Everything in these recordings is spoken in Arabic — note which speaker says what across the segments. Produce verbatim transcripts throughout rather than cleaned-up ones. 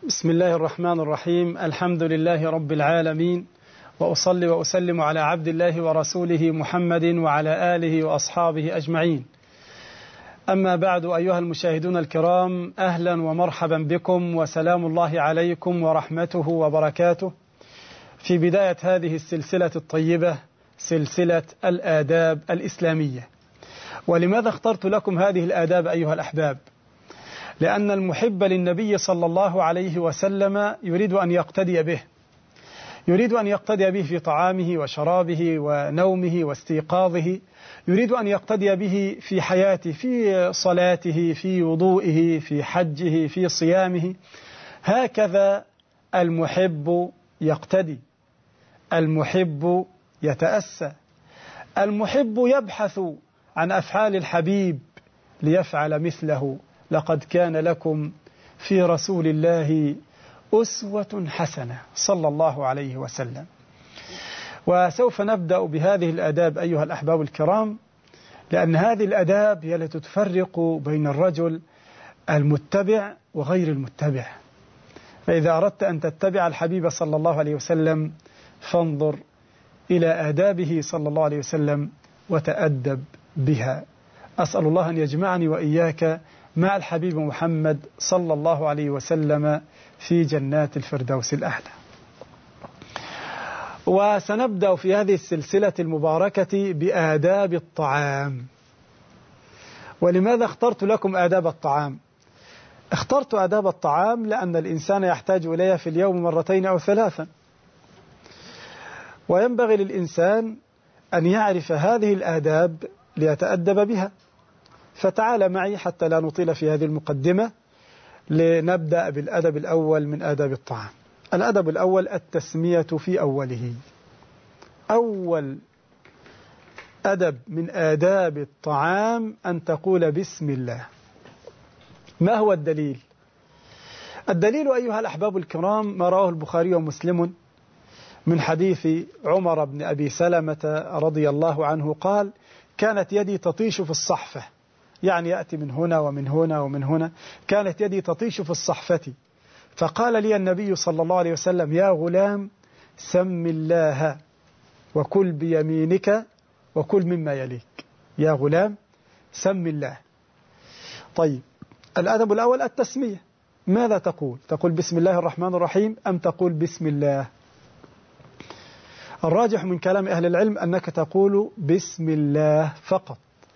Speaker 1: بسم الله الرحمن الرحيم. الحمد لله رب العالمين، وأصلي وأسلم على عبد الله ورسوله محمد وعلى آله وأصحابه أجمعين. أما بعد، أيها المشاهدون الكرام، أهلا ومرحبا بكم وسلام الله عليكم ورحمته وبركاته في بداية هذه السلسلة الطيبة، سلسلة الآداب الإسلامية. ولماذا اخترت لكم هذه الآداب أيها الأحباب؟ لأن المحب للنبي صلى الله عليه وسلم يريد أن يقتدي به، يريد أن يقتدي به في طعامه وشرابه ونومه واستيقاظه، يريد أن يقتدي به في حياته، في صلاته، في وضوئه، في حجه، في صيامه. هكذا المحب يقتدي، المحب يتأسى، المحب يبحث عن أفعال الحبيب ليفعل مثله. لقد كان لكم في رسول الله أسوة حسنة صلى الله عليه وسلم. وسوف نبدأ بهذه الآداب أيها الأحباب الكرام، لأن هذه الآداب هي التي تفرق بين الرجل المتبع وغير المتبع. فإذا أردت أن تتبع الحبيب صلى الله عليه وسلم فانظر إلى آدابه صلى الله عليه وسلم وتأدب بها. أسأل الله أن يجمعني وإياك مع الحبيب محمد صلى الله عليه وسلم في جنات الفردوس الأعلى. وسنبدأ في هذه السلسلة المباركة بآداب الطعام. ولماذا اخترت لكم آداب الطعام؟ اخترت آداب الطعام لأن الإنسان يحتاج إليها في اليوم مرتين أو ثلاثا، وينبغي للإنسان أن يعرف هذه الآداب ليتأدب بها. فتعال معي حتى لا نطيل في هذه المقدمة، لنبدأ بالأدب الأول من آداب الطعام. الأدب الأول التسمية في أوله. أول أدب من آداب الطعام أن تقول بسم الله. ما هو الدليل؟ الدليل أيها الأحباب الكرام ما رواه البخاري ومسلم من حديث عمر بن أبي سلمة رضي الله عنه قال: كانت يدي تطيش في الصحفة، يعني يأتي من هنا ومن هنا ومن هنا، كانت يدي تطيش في الصحفة، فقال لي النبي صلى الله عليه وسلم: يا غلام سم الله وكل بيمينك وكل مما يليك. يا غلام سم الله. طيب، الأدب الأول التسمية. ماذا تقول؟ تقول بسم الله الرحمن الرحيم أم تقول بسم الله؟ الراجح من كلام أهل العلم أنك تقول بسم الله فقط،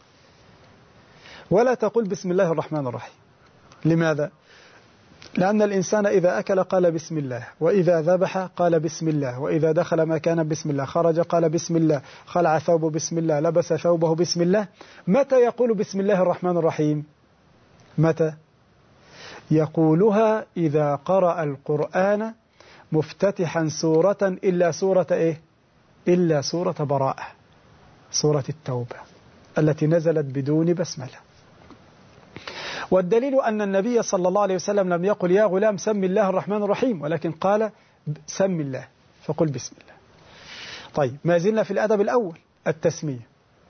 Speaker 1: ولا تقول بسم الله الرحمن الرحيم. لماذا؟ لأن الإنسان إذا أكل قال بسم الله، وإذا ذبح قال بسم الله، وإذا دخل مكانا بسم الله، خرج قال بسم الله، خلع ثوبه بسم الله، لبس ثوبه بسم الله. متى يقول بسم الله الرحمن الرحيم؟ متى؟ يقولها إذا قرأ القرآن مفتتحا سورة إلا سورة إيه؟ إلا سورة براءة، سورة التوبة التي نزلت بدون بسملة. والدليل أن النبي صلى الله عليه وسلم لم يقل يا غلام سم الله الرحمن الرحيم، ولكن قال سم الله، فقل بسم الله. طيب، ما زلنا في الأدب الأول التسمية.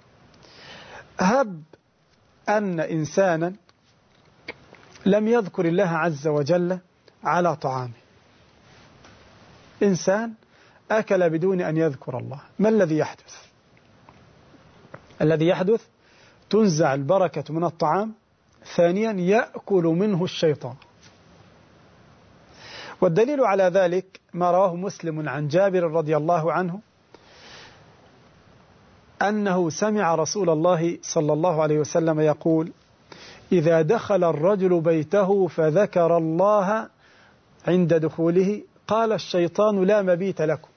Speaker 1: هب أن إنسانا لم يذكر الله عز وجل على طعامه، إنسان أكل بدون أن يذكر الله، ما الذي يحدث؟ الذي يحدث تنزع البركة من الطعام، ثانيا يأكل منه الشيطان. والدليل على ذلك ما رواه مسلم عن جابر رضي الله عنه أنه سمع رسول الله صلى الله عليه وسلم يقول: إذا دخل الرجل بيته فذكر الله عند دخوله قال الشيطان لا مبيت لكم،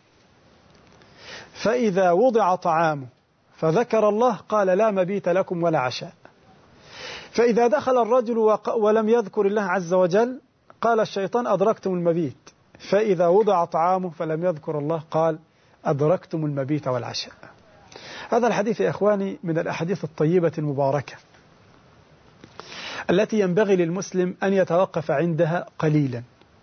Speaker 1: فإذا وضع طعامه فذكر الله قال لا مبيت لكم ولا عشاء. فإذا دخل الرجل ولم يذكر الله عز وجل قال الشيطان أدركتم المبيت، فإذا وضع طعامه فلم يذكر الله قال أدركتم المبيت والعشاء. هذا الحديث يا إخواني من الأحاديث الطيبة المباركة التي ينبغي للمسلم أن يتوقف عندها قليلا.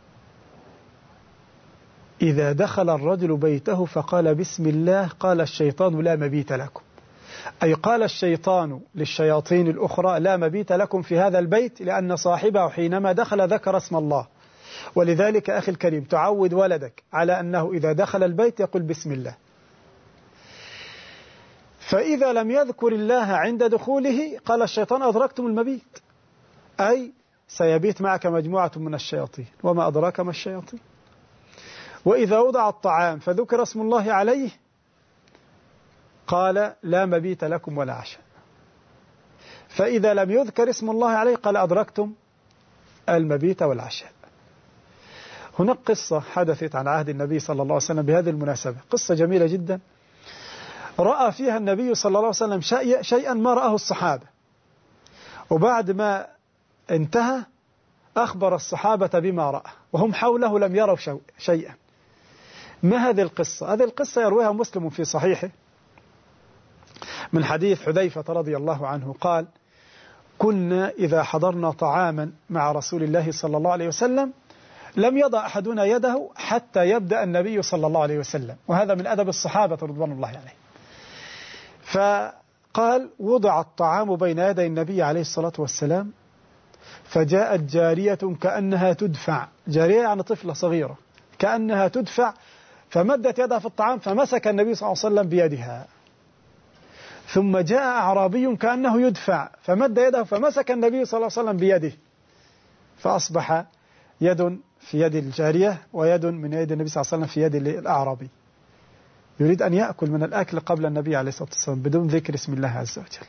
Speaker 1: إذا دخل الرجل بيته فقال بسم الله قال الشيطان لا مبيت لكم، أي قال الشيطان للشياطين الأخرى لا مبيت لكم في هذا البيت، لأن صاحبه حينما دخل ذكر اسم الله، ولذلك أخي الكريم تعود ولدك على أنه إذا دخل البيت يقول بسم الله، فإذا لم يذكر الله عند دخوله قال الشيطان أدركتم المبيت، أي سيبيت معك مجموعة من الشياطين، وما أدراك ما الشياطين. وإذا وضع الطعام فذكر اسم الله عليه قال لا مبيت لكم ولا عشاء، فإذا لم يذكر اسم الله عليه قال أدركتم المبيت والعشاء. هناك قصة حدثت عن عهد النبي صلى الله عليه وسلم بهذه المناسبة، قصة جميلة جدا، رأى فيها النبي صلى الله عليه وسلم شيئا ما رآه الصحابة، وبعد ما انتهى أخبر الصحابة بما رأى وهم حوله لم يروا شيئا. ما هذه القصة؟ هذه القصة يرويها مسلم في صحيحه من حديث حذيفة رضي الله عنه قال: كنا إذا حضرنا طعاما مع رسول الله صلى الله عليه وسلم لم يضع أحدنا يده حتى يبدأ النبي صلى الله عليه وسلم، وهذا من أدب الصحابة رضوان الله عليه. فقال: وضع الطعام بين يدي النبي عليه الصلاة والسلام فجاءت جارية كأنها تدفع، جارية يعني طفلة صغيرة كأنها تدفع، فمدت يدها في الطعام فمسك النبي صلى الله عليه وسلم بيدها. ثم جاء أعرابي كأنه يدفع فمد يده فمسك النبي صلى الله عليه وسلم بيده، فأصبح يد في يد الجارية ويد من يد النبي صلى الله عليه وسلم في يد الأعرابي، يريد أن يأكل من الأكل قبل النبي عليه الصلاة والسلام بدون ذكر اسم الله عز وجل.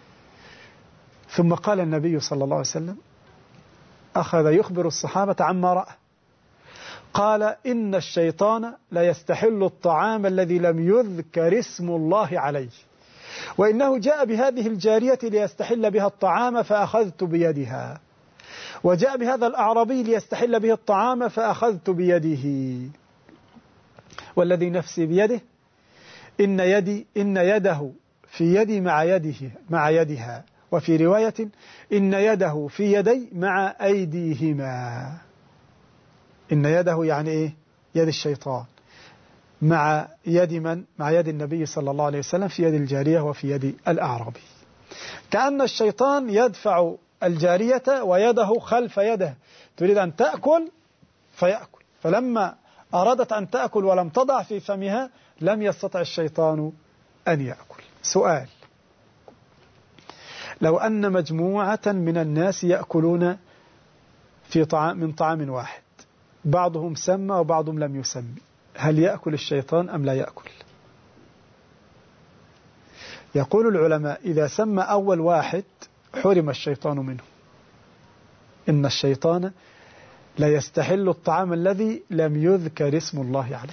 Speaker 1: ثم قال النبي صلى الله عليه وسلم أخذ يخبر الصحابة عما رأى، قال: إن الشيطان لا يستحل الطعام الذي لم يذكر اسم الله عليه، وإنه جاء بهذه الجارية ليستحل بها الطعام فأخذت بيدها، وجاء بهذا الأعرابي ليستحل به الطعام فأخذت بيده، والذي نفسي بيده إن يدي إن يده في يدي مع يده مع يدها، وفي رواية إن يده في يدي مع أيديهما. إن يده يعني إيه؟ يد الشيطان مع يد من؟ مع يد النبي صلى الله عليه وسلم في يد الجارية وفي يد الأعرابي، كأن الشيطان يدفع الجارية ويده خلف يده، تريد أن تأكل فيأكل، فلما أرادت أن تأكل ولم تضع في فمها لم يستطع الشيطان أن يأكل. سؤال: لو أن مجموعة من الناس يأكلون في طعام من طعام واحد، بعضهم سمى وبعضهم لم يسمي، هل يأكل الشيطان أم لا يأكل؟ يقول العلماء: إذا سمى أول واحد حرم الشيطان منه، إن الشيطان لا يستحل الطعام الذي لم يذكر اسم الله عليه.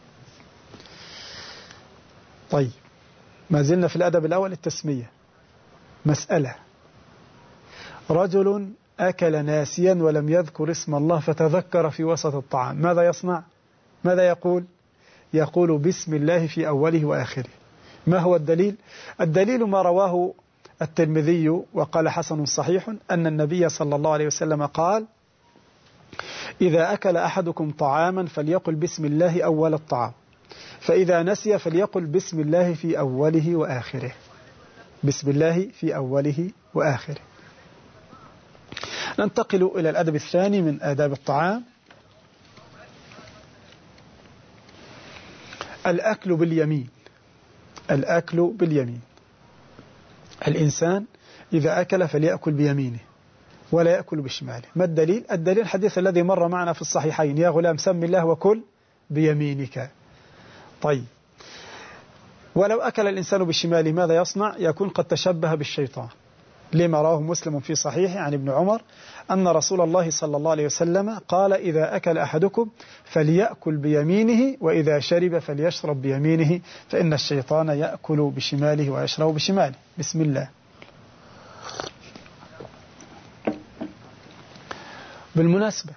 Speaker 1: طيب، ما زلنا في الأدب الأول التسمية. مسألة: رجل أكل ناسيا ولم يذكر اسم الله فتذكر في وسط الطعام، ماذا يصنع؟ ماذا يقول؟ يقول بسم الله في أوله وآخره. ما هو الدليل؟ الدليل ما رواه الترمذي وقال حسن صحيح أن النبي صلى الله عليه وسلم قال: إذا أكل أحدكم طعاما فليقل بسم الله أول الطعام، فإذا نسي فليقل بسم الله في أوله وآخره. بسم الله في أوله وآخره. ننتقل إلى الأدب الثاني من آداب الطعام، الأكل باليمين. الأكل باليمين، الإنسان إذا أكل فليأكل بيمينه ولا يأكل بشماله. ما الدليل؟ الدليل الحديث الذي مر معنا في الصحيحين: يا غلام سم الله وكل بيمينك. طيب، ولو أكل الإنسان بشماله ماذا يصنع؟ يكون قد تشبه بالشيطان، لما رواه مسلم في صحيحه عن ابن عمر أن رسول الله صلى الله عليه وسلم قال: إذا أكل أحدكم فليأكل بيمينه وإذا شرب فليشرب بيمينه، فإن الشيطان يأكل بشماله ويشرب بشماله. بسم الله. بالمناسبة،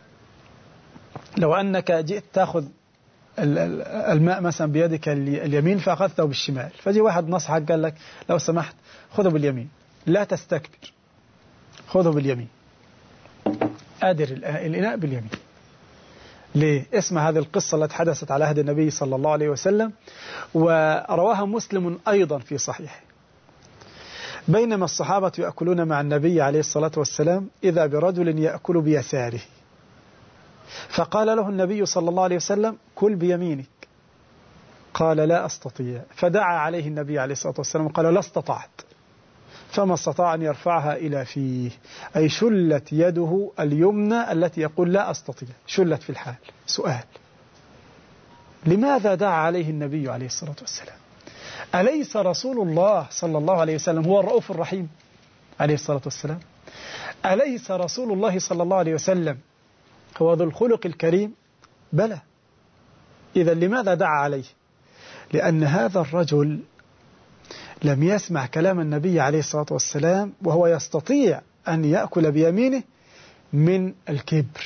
Speaker 1: لو أنك جئت تأخذ الماء مثلا بيدك اليمين فأخذته بالشمال، فجي واحد نصحك قال لك لو سمحت خذه باليمين، لا تستكبر، خذه باليمين، أدر الإناء باليمين. ليه؟ اسمع هذه القصة التي حدثت على عهد النبي صلى الله عليه وسلم، ورواها مسلم أيضا في صحيحه. بينما الصحابة يأكلون مع النبي عليه الصلاة والسلام إذا برجل يأكل بيساره، فقال له النبي صلى الله عليه وسلم كل بيمينك، قال لا أستطيع، فدعا عليه النبي عليه الصلاة والسلام قال لا استطعت، فما استطاع أن يرفعها إلى فيه، أي شلت يده اليمنى التي يقول لا أستطيع، شلت في الحال. سؤال: لماذا دعا عليه النبي عليه الصلاة والسلام؟ أليس رسول الله صلى الله عليه وسلم هو الرؤوف الرحيم عليه الصلاة والسلام؟ أليس رسول الله صلى الله عليه وسلم هو ذو الخلق الكريم؟ بلى. إذا لماذا دعا عليه؟ لأن هذا الرجل لم يسمع كلام النبي عليه الصلاة والسلام وهو يستطيع أن يأكل بيمينه من الكبر.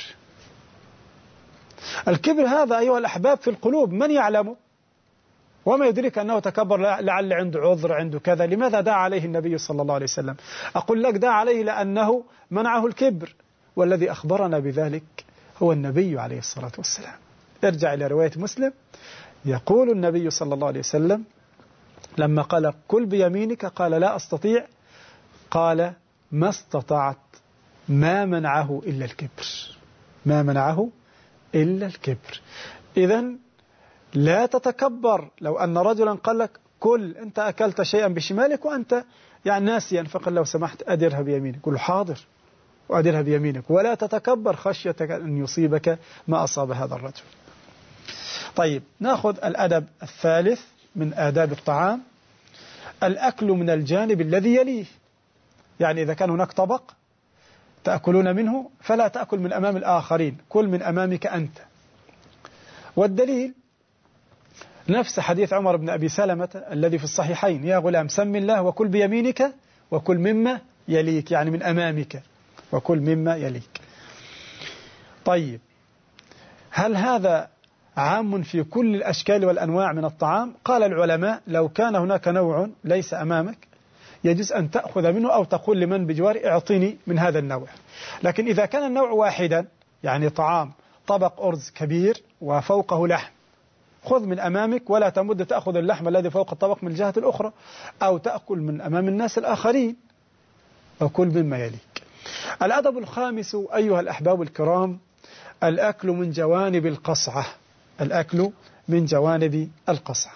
Speaker 1: الكبر هذا أيها الأحباب في القلوب، من يعلمه؟ وما يدرك أنه تكبر، لعل عنده عذر، عنده كذا. لماذا دعا عليه النبي صلى الله عليه وسلم؟ أقول لك دعا عليه لأنه منعه الكبر، والذي أخبرنا بذلك هو النبي عليه الصلاة والسلام. ارجع إلى رواية مسلم، يقول النبي صلى الله عليه وسلم لما قال كل بيمينك قال لا أستطيع، قال ما استطعت، ما منعه إلا الكبر، ما منعه إلا الكبر. إذن لا تتكبر. لو أن رجلا قال لك كل، أنت أكلت شيئا بشمالك وأنت يعني ناسيا، فقال لو سمحت أدرها بيمينك، قل حاضر وأدرها بيمينك، ولا تتكبر خشية أن يصيبك ما أصاب هذا الرجل. طيب، نأخذ الأدب الثالث من آداب الطعام، الأكل من الجانب الذي يليه. يعني إذا كان هناك طبق تأكلون منه فلا تأكل من أمام الآخرين، كل من أمامك أنت. والدليل نفس حديث عمر بن أبي سلمة الذي في الصحيحين: يا غلام سم الله وكل بيمينك وكل مما يليك، يعني من أمامك، وكل مما يليك. طيب، هل هذا عام في كل الأشكال والأنواع من الطعام؟ قال العلماء: لو كان هناك نوع ليس أمامك يجوز أن تأخذ منه أو تقول لمن بجوار اعطني من هذا النوع. لكن إذا كان النوع واحدا، يعني طعام طبق أرز كبير وفوقه لحم، خذ من أمامك ولا تمد تأخذ اللحم الذي فوق الطبق من الجهة الأخرى، أو تأكل من أمام الناس الآخرين، وكل مما يليك. الأدب الخامس أيها الأحباب الكرام، الأكل من جوانب القصعة، الأكل من جوانب القصعة.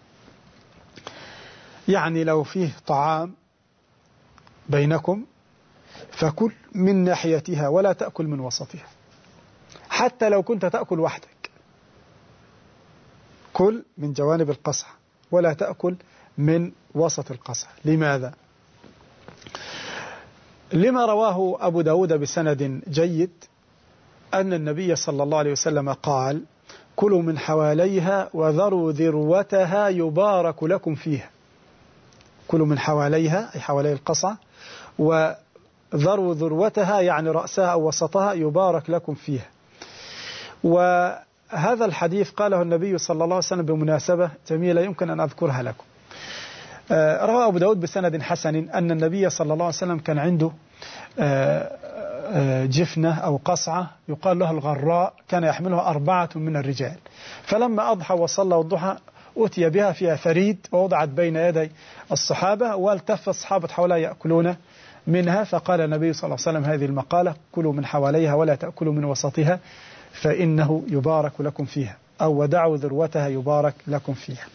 Speaker 1: يعني لو فيه طعام بينكم فكل من ناحيتها ولا تأكل من وسطها، حتى لو كنت تأكل وحدك، كل من جوانب القصعة ولا تأكل من وسط القصعة. لماذا؟ لما رواه أبو داود بسند جيد أن النبي صلى الله عليه وسلم قال: كلوا من حواليها وذروا ذروتها يبارك لكم فيها. كلوا من حواليها أي حوالي القصعة، وذروا ذروتها يعني رأسها أو وسطها يبارك لكم فيها. وهذا الحديث قاله النبي صلى الله عليه وسلم بمناسبة جميلة يمكن أن أذكرها لكم. روى أبو داود بسند حسن أن النبي صلى الله عليه وسلم كان عنده جفنة أو قصعة يقال لها الغراء، كان يحملها أربعة من الرجال، فلما أضحى وصلى الضحى أتي بها فيها ثريد ووضعت بين يدي الصحابة، والتف الصحابة حولها يأكلون منها، فقال النبي صلى الله عليه وسلم هذه المقالة: كلوا من حواليها ولا تأكلوا من وسطها فإنه يبارك لكم فيها، أو ودعوا ذروتها يبارك لكم فيها.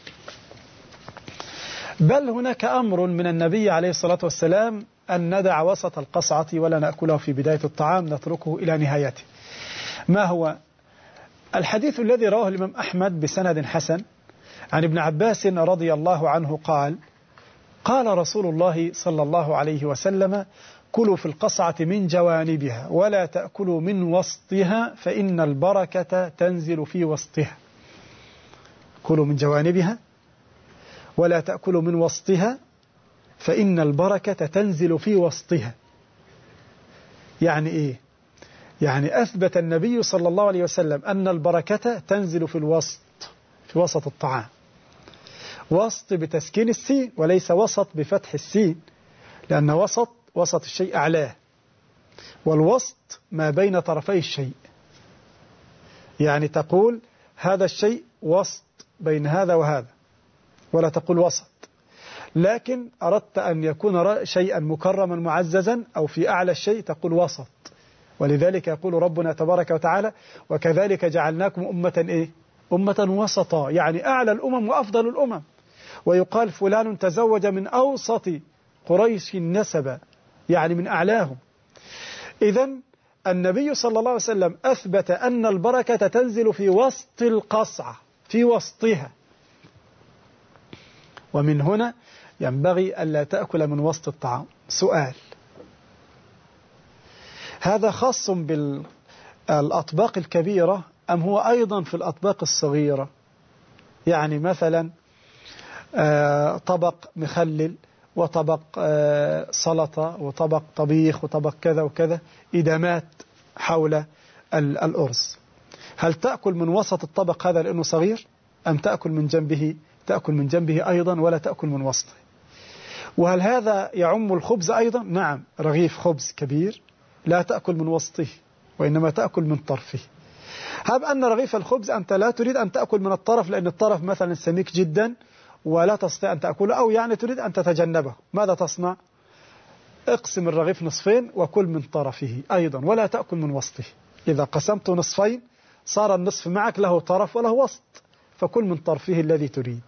Speaker 1: بل هناك أمر من النبي عليه الصلاة والسلام أن ندع وسط القصعة ولا نأكله في بداية الطعام، نتركه إلى نهايته. ما هو الحديث الذي رواه الإمام أحمد بسند حسن عن ابن عباس رضي الله عنه قال: قال رسول الله صلى الله عليه وسلم: كلوا في القصعة من جوانبها ولا تأكلوا من وسطها فإن البركة تنزل في وسطها. كلوا من جوانبها ولا تأكلوا من وسطها فإن البركة تنزل في وسطها. يعني إيه؟ يعني أثبت النبي صلى الله عليه وسلم أن البركة تنزل في الوسط، في وسط الطعام. وسط بتسكين السين وليس وسط بفتح السين، لأن وسط وسط الشيء أعلاه، والوسط ما بين طرفي الشيء. يعني تقول هذا الشيء وسط بين هذا وهذا، ولا تقول وسط. لكن أردت أن يكون شيئا مكرما معززا أو في أعلى الشيء تقول وسط، ولذلك يقول ربنا تبارك وتعالى وكذلك جعلناكم أمة إيه؟ أمة وسطا، يعني أعلى الأمم وأفضل الأمم. ويقال فلان تزوج من أوسط قريش نسبا، يعني من أعلاهم. إذن النبي صلى الله عليه وسلم أثبت أن البركة تنزل في وسط القصعة، في وسطها. ومن هنا ينبغي ألا تأكل من وسط الطعام. سؤال: هذا خاص بالأطباق الكبيرة أم هو أيضا في الأطباق الصغيرة؟ يعني مثلا طبق مخلل وطبق سلطة وطبق طبيخ وطبق كذا وكذا، إدامات حول الأرز، هل تأكل من وسط الطبق هذا لأنه صغير أم تأكل من جنبه؟ تأكل من جنبه أيضا ولا تأكل من وسطه. وهل هذا يعم الخبز أيضا؟ نعم، رغيف خبز كبير لا تأكل من وسطه وإنما تأكل من طرفه. هب أن رغيف الخبز أنت لا تريد أن تأكل من الطرف لأن الطرف مثلا سميك جدا ولا تستطيع أن تأكله، أو يعني تريد أن تتجنبه، ماذا تصنع؟ اقسم الرغيف نصفين وكل من طرفه أيضا ولا تأكل من وسطه. إذا قسمت نصفين صار النصف معك له طرف وله وسط، فكل من طرفه الذي تريد.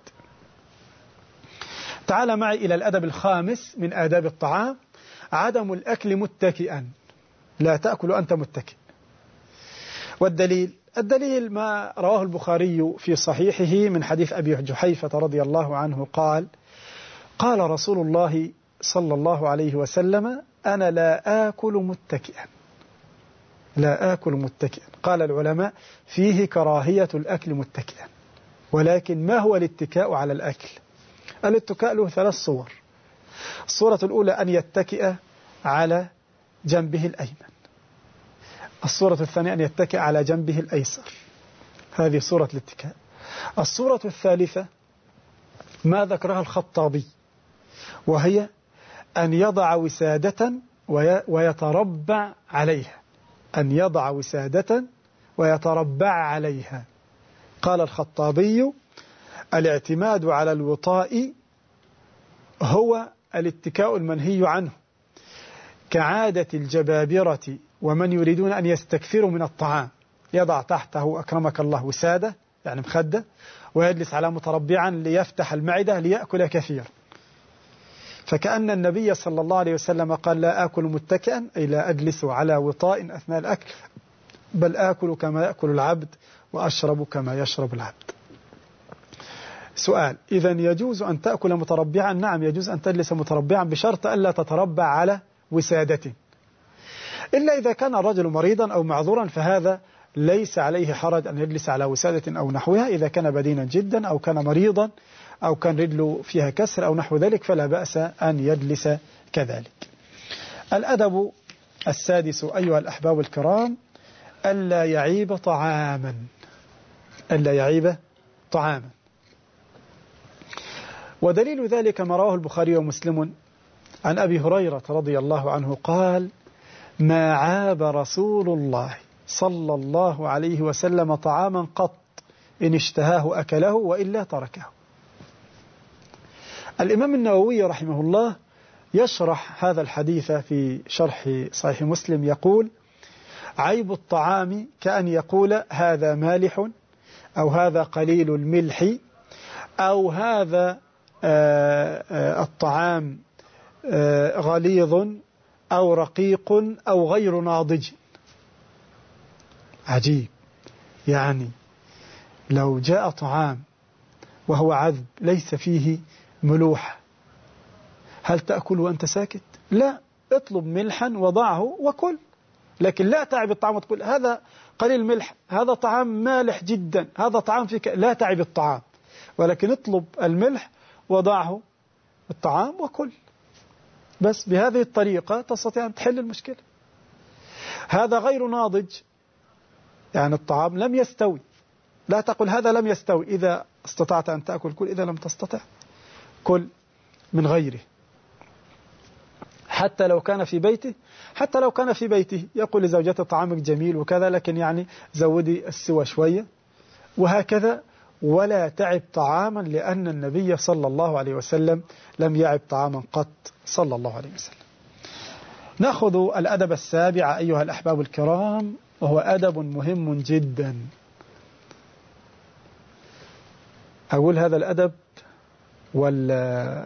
Speaker 1: تعال معي إلى الأدب الخامس من آداب الطعام، عدم الأكل متكئا، لا تأكل أنت متكئ. والدليل الدليل ما رواه البخاري في صحيحه من حديث أبي جحيفة رضي الله عنه قال: قال رسول الله صلى الله عليه وسلم: أنا لا آكل متكئا، لا آكل متكئا. قال العلماء: فيه كراهية الأكل متكئا، ولكن ما هو الاتكاء على الأكل؟ الاتكاء له ثلاث صور. الصورة الأولى أن يتكئ على جنبه الأيمن، الصورة الثانية أن يتكئ على جنبه الأيسر، هذه صورة الاتكاء. الصورة الثالثة ما ذكرها الخطابي، وهي أن يضع وسادة ويتربع عليها، أن يضع وسادة ويتربع عليها. قال الخطابي: الاعتماد على الوطاء هو الاتكاء المنهي عنه، كعادة الجبابرة ومن يريدون أن يستكثروا من الطعام، يضع تحته أكرمك الله وسادة يعني مخدة، ويجلس على متربعا ليفتح المعدة ليأكل كثيرا. فكأن النبي صلى الله عليه وسلم قال: لا آكل متكئا، أي لا أجلس على وطاء أثناء الأكل، بل آكل كما يأكل العبد وأشرب كما يشرب العبد. سؤال: إذن يجوز أن تأكل متربعا؟ نعم، يجوز أن تجلس متربعا بشرط ألا تتربع على وسادة، إلا إذا كان الرجل مريضا أو معذورا فهذا ليس عليه حرج أن يجلس على وسادة أو نحوها. إذا كان بدينا جدا أو كان مريضا أو كان رجله فيها كسر أو نحو ذلك فلا بأس أن يجلس كذلك. الأدب السادس أيها الأحباب الكرام: ألا يعيب طعاما، ألا يعيب طعاما. ودليل ذلك ما رواه البخاري ومسلم عن أبي هريرة رضي الله عنه قال: ما عاب رسول الله صلى الله عليه وسلم طعاما قط، إن اشتهاه أكله وإلا تركه. الإمام النووي رحمه الله يشرح هذا الحديث في شرح صحيح مسلم، يقول: عيب الطعام كأن يقول هذا مالح، أو هذا قليل الملح، أو هذا آآ آآ الطعام غليظ أو رقيق أو غير ناضج. عجيب، يعني لو جاء طعام وهو عذب ليس فيه ملوحة، هل تأكل وأنت ساكت؟ لا، اطلب ملحا وضعه وكل، لكن لا تعب الطعام وتقول هذا قليل ملح، هذا طعام مالح جدا، هذا طعام فيك، لا تعب الطعام، ولكن اطلب الملح وضعه الطعام وكل. بس بهذه الطريقة تستطيع أن تحل المشكلة. هذا غير ناضج، يعني الطعام لم يستوي، لا تقل هذا لم يستوي، إذا استطعت أن تأكل كل، إذا لم تستطع كل من غيره. حتى لو كان في بيته، حتى لو كان في بيته يقول لزوجته طعامك جميل وكذا، لكن يعني زودي السوى شوية وهكذا، ولا تعب طعاما، لأن النبي صلى الله عليه وسلم لم يعب طعاما قط صلى الله عليه وسلم. نأخذ الأدب السابع أيها الأحباب الكرام، وهو أدب مهم جدا. أقول هذا الأدب ولا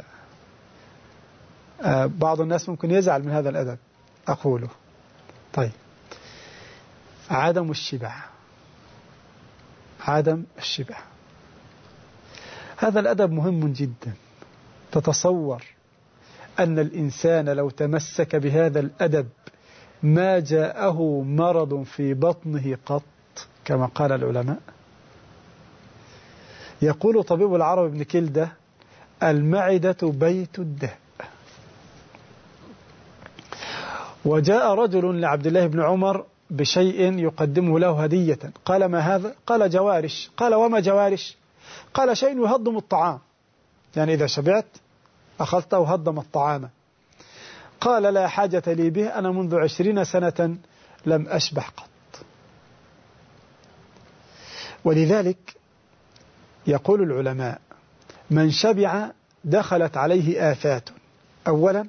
Speaker 1: بعض الناس ممكن يزعل من هذا الأدب أقوله؟ طيب، عدم الشبع. عدم الشبع هذا الأدب مهم جدا. تتصور أن الإنسان لو تمسك بهذا الأدب ما جاءه مرض في بطنه قط، كما قال العلماء. يقول طبيب العرب ابن كلدة: المعدة بيت الداء. وجاء رجل لعبد الله بن عمر بشيء يقدمه له هدية، قال: ما هذا؟ قال: جوارش. قال: وما جوارش؟ قال: شيء يهضم الطعام، يعني إذا شبعت أخذته وهضم الطعام. قال: لا حاجة لي به، أنا منذ عشرين سنة لم أشبع قط. ولذلك يقول العلماء: من شبع دخلت عليه آفات. أولا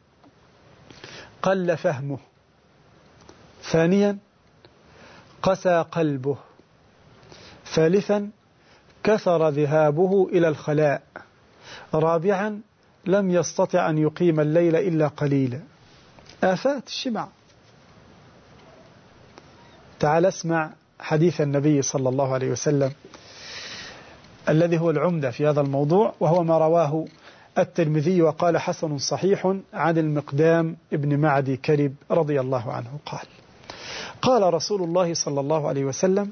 Speaker 1: قل فهمه، ثانيا قسى قلبه، ثالثا كثر ذهابه إلى الخلاء، رابعا لم يستطع أن يقيم الليل إلا قليلا. آفات الشبع. تعال اسمع حديث النبي صلى الله عليه وسلم الذي هو العمدة في هذا الموضوع، وهو ما رواه الترمذي وقال: حسن صحيح، عن المقدام ابن معدي كرب رضي الله عنه قال: قال رسول الله صلى الله عليه وسلم: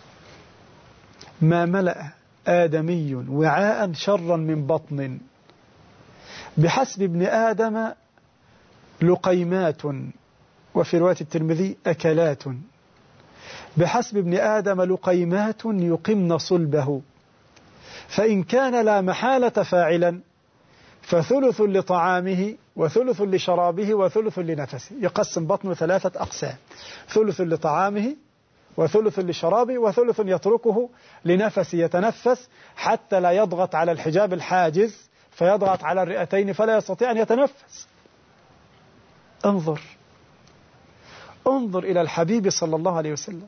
Speaker 1: ما ملأ آدمي وعاء شرا من بطن، بحسب ابن آدم لقيمات، وفي رواية الترمذي أكلات، بحسب ابن آدم لقيمات يقمن صلبه، فإن كان لا محالة فاعلا فثلث لطعامه وثلث لشرابه وثلث لنفسه. يقسم بطنه ثلاثة أقسام: ثلث لطعامه وثلث لشرابه وثلث يتركه لنفسه، يتنفس حتى لا يضغط على الحجاب الحاجز فيضغط على الرئتين فلا يستطيع أن يتنفس. انظر انظر إلى الحبيب صلى الله عليه وسلم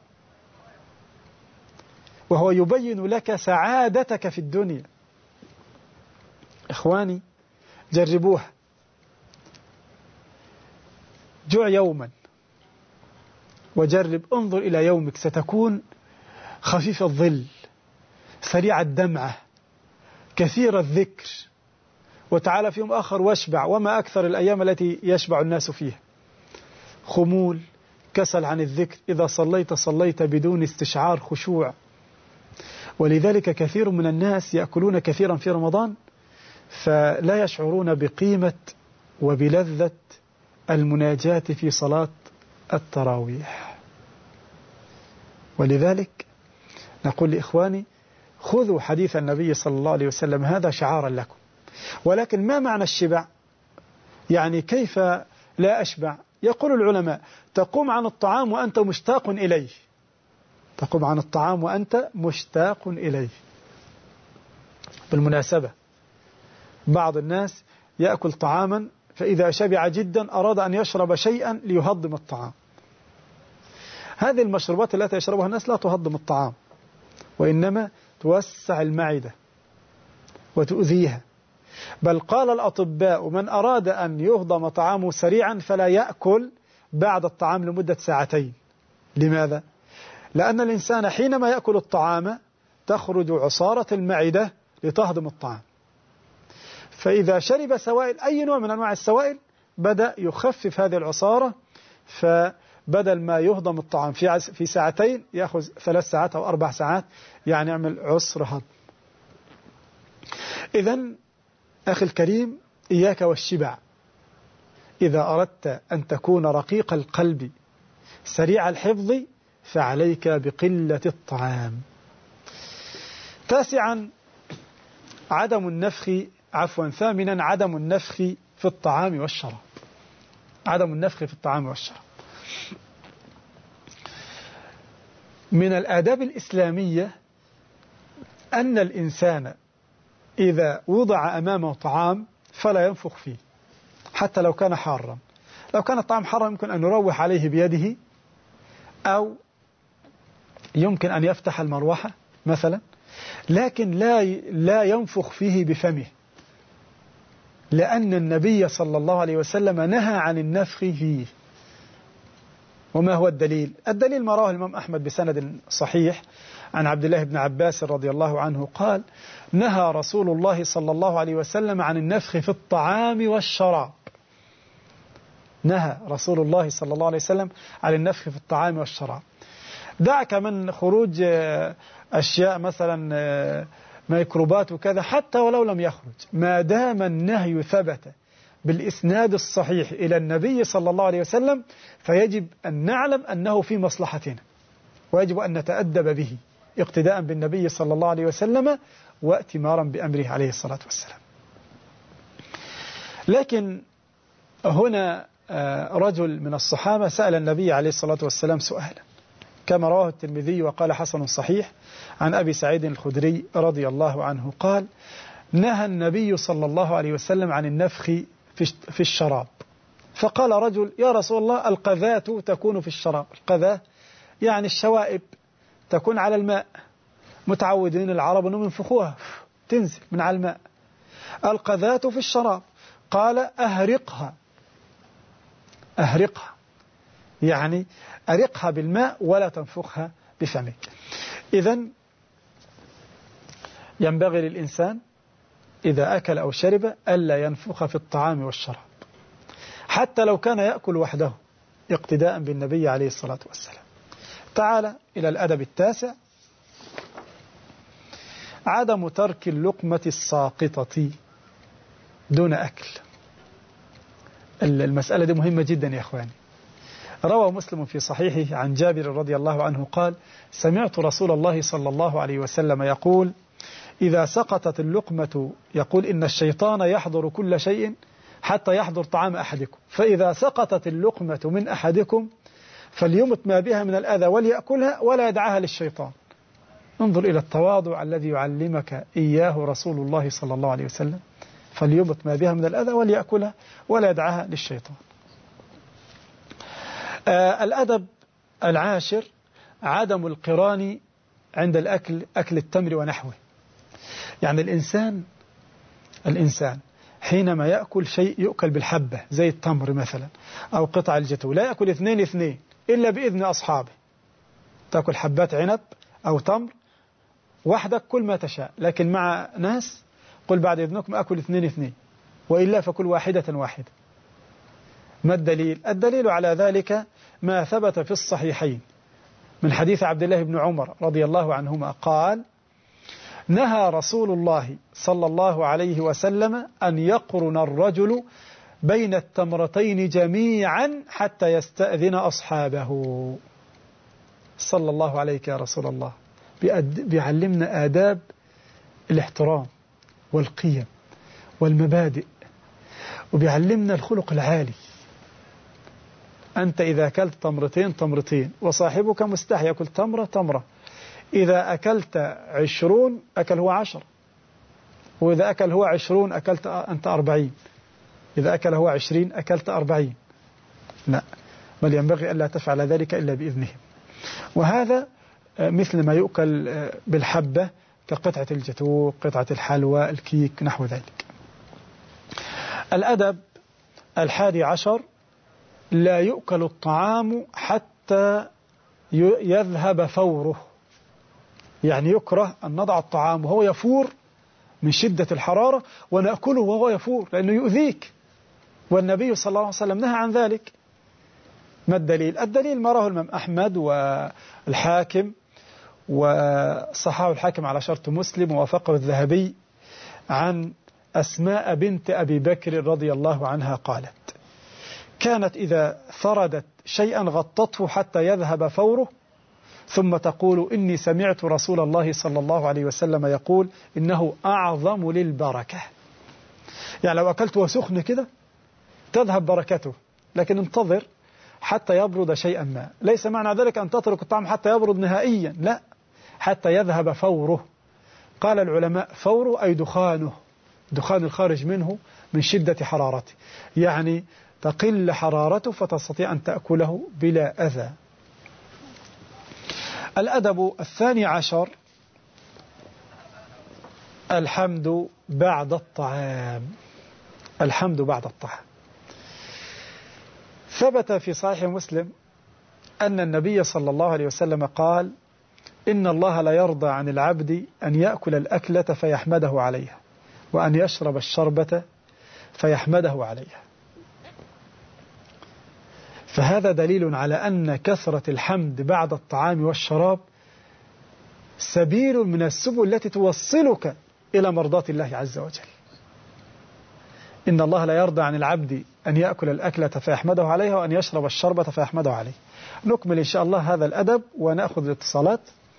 Speaker 1: وهو يبين لك سعادتك في الدنيا. إخواني، جربوها. جوع يوما وجرب، انظر إلى يومك، ستكون خفيف الظل، سريع الدمعة، كثير الذكر. وتعالى في يوم آخر واشبع، وما أكثر الأيام التي يشبع الناس فيها. خمول، كسل عن الذكر، إذا صليت صليت بدون استشعار خشوع. ولذلك كثير من الناس يأكلون كثيرا في رمضان فلا يشعرون بقيمة وبلذة المناجاة في صلاة التراويح. ولذلك نقول لإخواني: خذوا حديث النبي صلى الله عليه وسلم، هذا شعارا لكم. ولكن ما معنى الشبع؟ يعني كيف لا أشبع؟ يقول العلماء: تقوم عن الطعام وأنت مشتاق إليه. تقوم عن الطعام وأنت مشتاق إليه. بالمناسبة، بعض الناس يأكل طعاما فإذا شبع جدا أراد أن يشرب شيئا ليهضم الطعام. هذه المشروبات التي يشربها الناس لا تهضم الطعام، وإنما توسع المعدة وتؤذيها. بل قال الأطباء: من أراد أن يهضم طعامه سريعا فلا يأكل بعد الطعام لمدة ساعتين. لماذا؟ لأن الإنسان حينما يأكل الطعام تخرج عصارة المعدة لتهضم الطعام، فإذا شرب سوائل، أي نوع من أنواع السوائل، بدأ يخفف هذه العصارة، فبدل ما يهضم الطعام في في ساعتين يأخذ ثلاث ساعات أو أربع ساعات، يعني يعمل عسر هضم. إذن أخي الكريم، إياك والشبع. إذا أردت أن تكون رقيق القلب سريع الحفظ فعليك بقلة الطعام. تاسعا عدم النفخ عفوا ثامنا عدم النفخ في الطعام والشراب. عدم النفخ في الطعام والشراب من الآداب الإسلامية أن الإنسان إذا وضع أمامه طعام فلا ينفخ فيه حتى لو كان حارا، لو كان الطعام حرا يمكن أن يروح عليه بيده، أو يمكن أن يفتح المروحة مثلا، لكن لا لا ينفخ فيه بفمه، لأن النبي صلى الله عليه وسلم نهى عن النفخ فيه. وما هو الدليل؟ الدليل ما رواه الإمام أحمد بسند صحيح عن عبد الله بن عباس رضي الله عنه قال: نهى رسول الله صلى الله عليه وسلم عن النفخ في الطعام والشراب. نهى رسول الله صلى الله عليه وسلم عن النفخ في الطعام والشراب. دعك من خروج أشياء مثلا ميكروبات وكذا، حتى ولو لم يخرج، ما دام النهي ثبت بالإسناد الصحيح إلى النبي صلى الله عليه وسلم، فيجب أن نعلم أنه في مصلحتنا، ويجب أن نتأدب به اقتداء بالنبي صلى الله عليه وسلم واتمارا بأمره عليه الصلاة والسلام. لكن هنا رجل من الصحابة سأل النبي عليه الصلاة والسلام سؤالا، كما رواه الترمذي وقال حسن صحيح عن أبي سعيد الخدري رضي الله عنه قال: نهى النبي صلى الله عليه وسلم عن النفخ في الشراب. فقال رجل: يا رسول الله، القذاة تكون في الشراب. القذاة يعني الشوائب تكون على الماء، متعودين العرب أنهم ينفخوها تنزل من على الماء. القذاة في الشراب. قال: أهرقها. أهرقها يعني أرقها بالماء ولا تنفخها بفمك. إذن ينبغي للإنسان إذا أكل أو شرب ألا ينفخ في الطعام والشراب، حتى لو كان يأكل وحده اقتداء بالنبي عليه الصلاة والسلام. تعال إلى الأدب التاسع: عدم ترك اللقمة الساقطة دون أكل. المسألة دي مهمة جدا يا أخواني. روى مسلم في صحيحه عن جابر رضي الله عنه قال: سمعت رسول الله صلى الله عليه وسلم يقول: إذا سقطت اللقمة، يقول إن الشيطان يحضر كل شيء حتى يحضر طعام أحدكم، فإذا سقطت اللقمة من أحدكم فليمت ما بها من الأذى وليأكلها ولا يدعها للشيطان. انظر إلى التواضع الذي يعلمك إياه رسول الله صلى الله عليه وسلم، فليمت ما بها من الأذى وليأكلها ولا يدعها للشيطان. آه الأدب العاشر: عدم القران عند الأكل، أكل التمر ونحوه. يعني الإنسان الإنسان حينما يأكل شيء يؤكل بالحبة زي التمر مثلا أو قطع الجتو، لا يأكل اثنين اثنين إلا بإذن أصحابه. تأكل حبات عنب أو تمر وحدك كل ما تشاء، لكن مع ناس قل بعد إذنكم أكل اثنين اثنين، وإلا فكل واحدة واحدة. ما الدليل؟ الدليل على ذلك ما ثبت في الصحيحين من حديث عبد الله بن عمر رضي الله عنهما قال: نهى رسول الله صلى الله عليه وسلم أن يقرن الرجل بين التمرتين جميعا حتى يستأذن أصحابه. صلى الله عليك يا رسول الله. بيعلمنا آداب الاحترام والقيم والمبادئ، وبيعلمنا الخلق العالي. أنت إذا أكلت تمرتين تمرتين، وصاحبك مستحي يأكل تمرة تمرة. إذا أكلت عشرون أكل هو عشر، وإذا أكل هو عشرون أكلت أنت أربعين، إذا أكل هو عشرين أكلت أربعين. لا، بل ينبغي ألا تفعل ذلك إلا بإذنهم. وهذا مثل ما يؤكل بالحبة كقطعة الجاتو، قطعة الحلوى، الكيك، نحو ذلك. الأدب الحادي عشر: لا يؤكل الطعام حتى يذهب فوره. يعني يكره أن نضع الطعام وهو يفور من شدة الحرارة ونأكله وهو يفور، لأنه يؤذيك، والنبي صلى الله عليه وسلم نهى عن ذلك. ما الدليل؟ الدليل ما رواه الإمام أحمد والحاكم، وصححه الحاكم على شرط مسلم ووافقه الذهبي، عن أسماء بنت أبي بكر رضي الله عنها قالت: كانت إذا ثردت شيئا غطته حتى يذهب فوره، ثم تقول: إني سمعت رسول الله صلى الله عليه وسلم يقول إنه أعظم للبركة. يعني لو أكلت وسخن كده تذهب بركته، لكن انتظر حتى يبرد شيئا ما. ليس معنى ذلك أن تترك الطعام حتى يبرد نهائيا، لا، حتى يذهب فوره. قال العلماء: فوره أي دخانه، دخان الخارج منه من شدة حرارته. يعني تقل حرارته فتستطيع أن تأكله بلا أذى. الأدب الثاني عشر الحمد بعد الطعام. الحمد بعد الطعام. ثبت في صحيح مسلم أن النبي صلى الله عليه وسلم قال: إن الله لا يرضى عن العبد أن يأكل الأكلة فيحمده عليها، وأن يشرب الشربة فيحمده عليها. فهذا دليل على أن كثرة الحمد بعد الطعام والشراب سبيل من السبل التي توصلك إلى مرضاة الله عز وجل. إن الله لا يرضى عن العبد أن يأكل الأكلة فيحمده عليها، وأن يشرب الشربة فيحمده عليه. نكمل إن شاء الله هذا الأدب ونأخذ الاتصالات.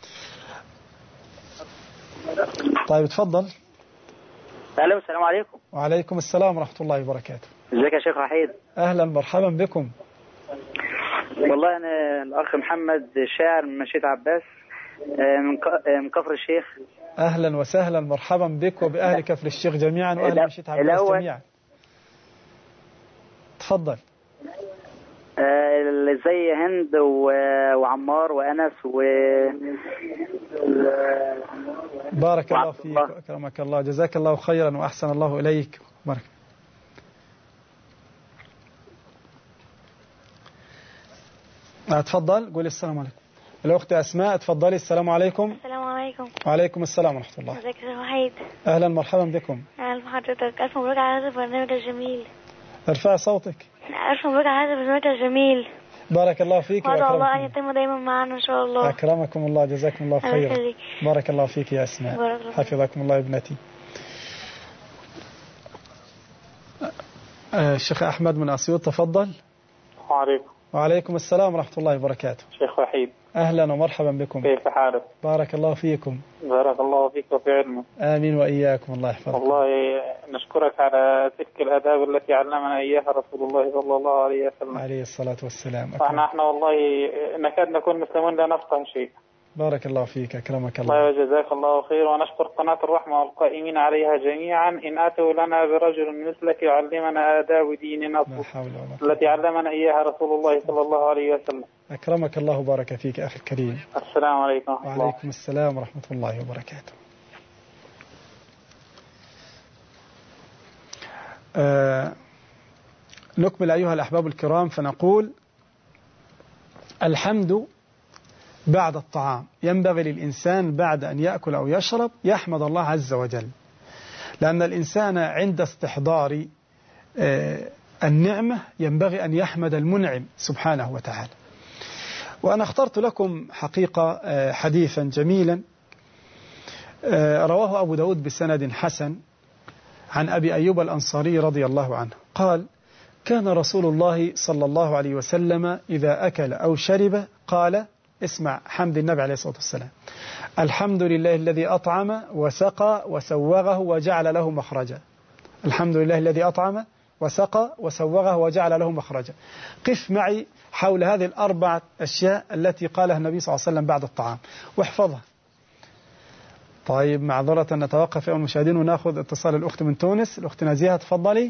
Speaker 1: طيب تفضل.
Speaker 2: الو السلام عليكم.
Speaker 1: وعليكم السلام ورحمة الله وبركاته.
Speaker 2: ازيك يا شيخ وحيد؟
Speaker 1: أهلا مرحبا بكم.
Speaker 2: والله أنا الأخ محمد شاعر من مشيط عباس من كفر الشيخ.
Speaker 1: أهلا وسهلا مرحبا بك وبأهل كفر الشيخ جميعا وأهل مشيط عباس جميعا. تفضل.
Speaker 2: زي هند وعمار وأنس و
Speaker 1: بارك الله فيك وأكرمك الله، جزاك الله خيرا وأحسن الله إليك. بارك. تفضل قولي السلام عليكم. الأخت أسماء تفضلي. السلام عليكم.
Speaker 3: السلام عليكم.
Speaker 1: وعليكم السلام ورحمة الله.
Speaker 3: ازيك يا وحيد؟
Speaker 1: أهلا مرحبا بكم.
Speaker 3: أهلا بحضرتك. ألف مبروك على هذا البرنامج الجميل.
Speaker 1: ارفع صوتك.
Speaker 3: ألف مبروك على هذا البرنامج الجميل.
Speaker 1: بارك الله فيك
Speaker 3: وأدعو الله أن يتم دايما معنا إن شاء الله.
Speaker 1: أكرمكم الله، جزاكم الله خيرا. بارك الله فيك يا أسماء، حفظكم الله ابنتي. الشيخ أحمد من أسيوط تفضل.
Speaker 4: وعليكم.
Speaker 1: وعليكم السلام ورحمة الله وبركاته.
Speaker 4: شيخ وحيد
Speaker 1: أهلا ومرحبا بكم.
Speaker 4: كيف حالك؟
Speaker 1: بارك الله فيكم.
Speaker 4: بارك الله فيك وفي علمك.
Speaker 1: آمين وإياكم، الله يحفظكم.
Speaker 4: والله نشكرك على تلك الآداب التي علمنا إياها رسول الله صلى الله عليه وسلم
Speaker 1: عليه الصلاة والسلام.
Speaker 4: فإحنا احنا والله نكاد نكون مسلمون لا نفقه شيء.
Speaker 1: بارك الله فيك، أكرمك الله.
Speaker 4: الله وجزاك الله خير. ونشكر قناة الرحمة والقائمين عليها جميعا. إن أتوا لنا برجل مثلك يعلمنا آداب ديننا التي علمنا إياها رسول الله صلى الله عليه وسلم.
Speaker 1: أكرمك الله وبارك فيك أخي الكريم.
Speaker 4: السلام عليكم ورحمة الله.
Speaker 1: وعليكم السلام ورحمة الله وبركاته. آه نكمل أيها الأحباب الكرام، فنقول الحمد بعد الطعام. ينبغي للإنسان بعد أن يأكل أو يشرب يحمد الله عز وجل، لأن الإنسان عند استحضار النعمة ينبغي أن يحمد المنعم سبحانه وتعالى. وأنا اخترت لكم حقيقة حديثا جميلا رواه أبو داود بسند حسن عن أبي أيوب الأنصاري رضي الله عنه قال: كان رسول الله صلى الله عليه وسلم إذا أكل أو شرب قال، اسمع حمد النبي عليه الصلاة والسلام: الحمد لله الذي أطعم وسقى وسوغه وجعل له مخرجا. الحمد لله الذي أطعم وسقى وسوغه وجعل له مخرجا. قف معي حول هذه الأربعة أشياء التي قالها النبي صلى الله عليه وسلم بعد الطعام واحفظها. طيب معذرة نتوقف أيها المشاهدين ونأخذ اتصال الأخت من تونس. الأخت نزيهة تفضلي.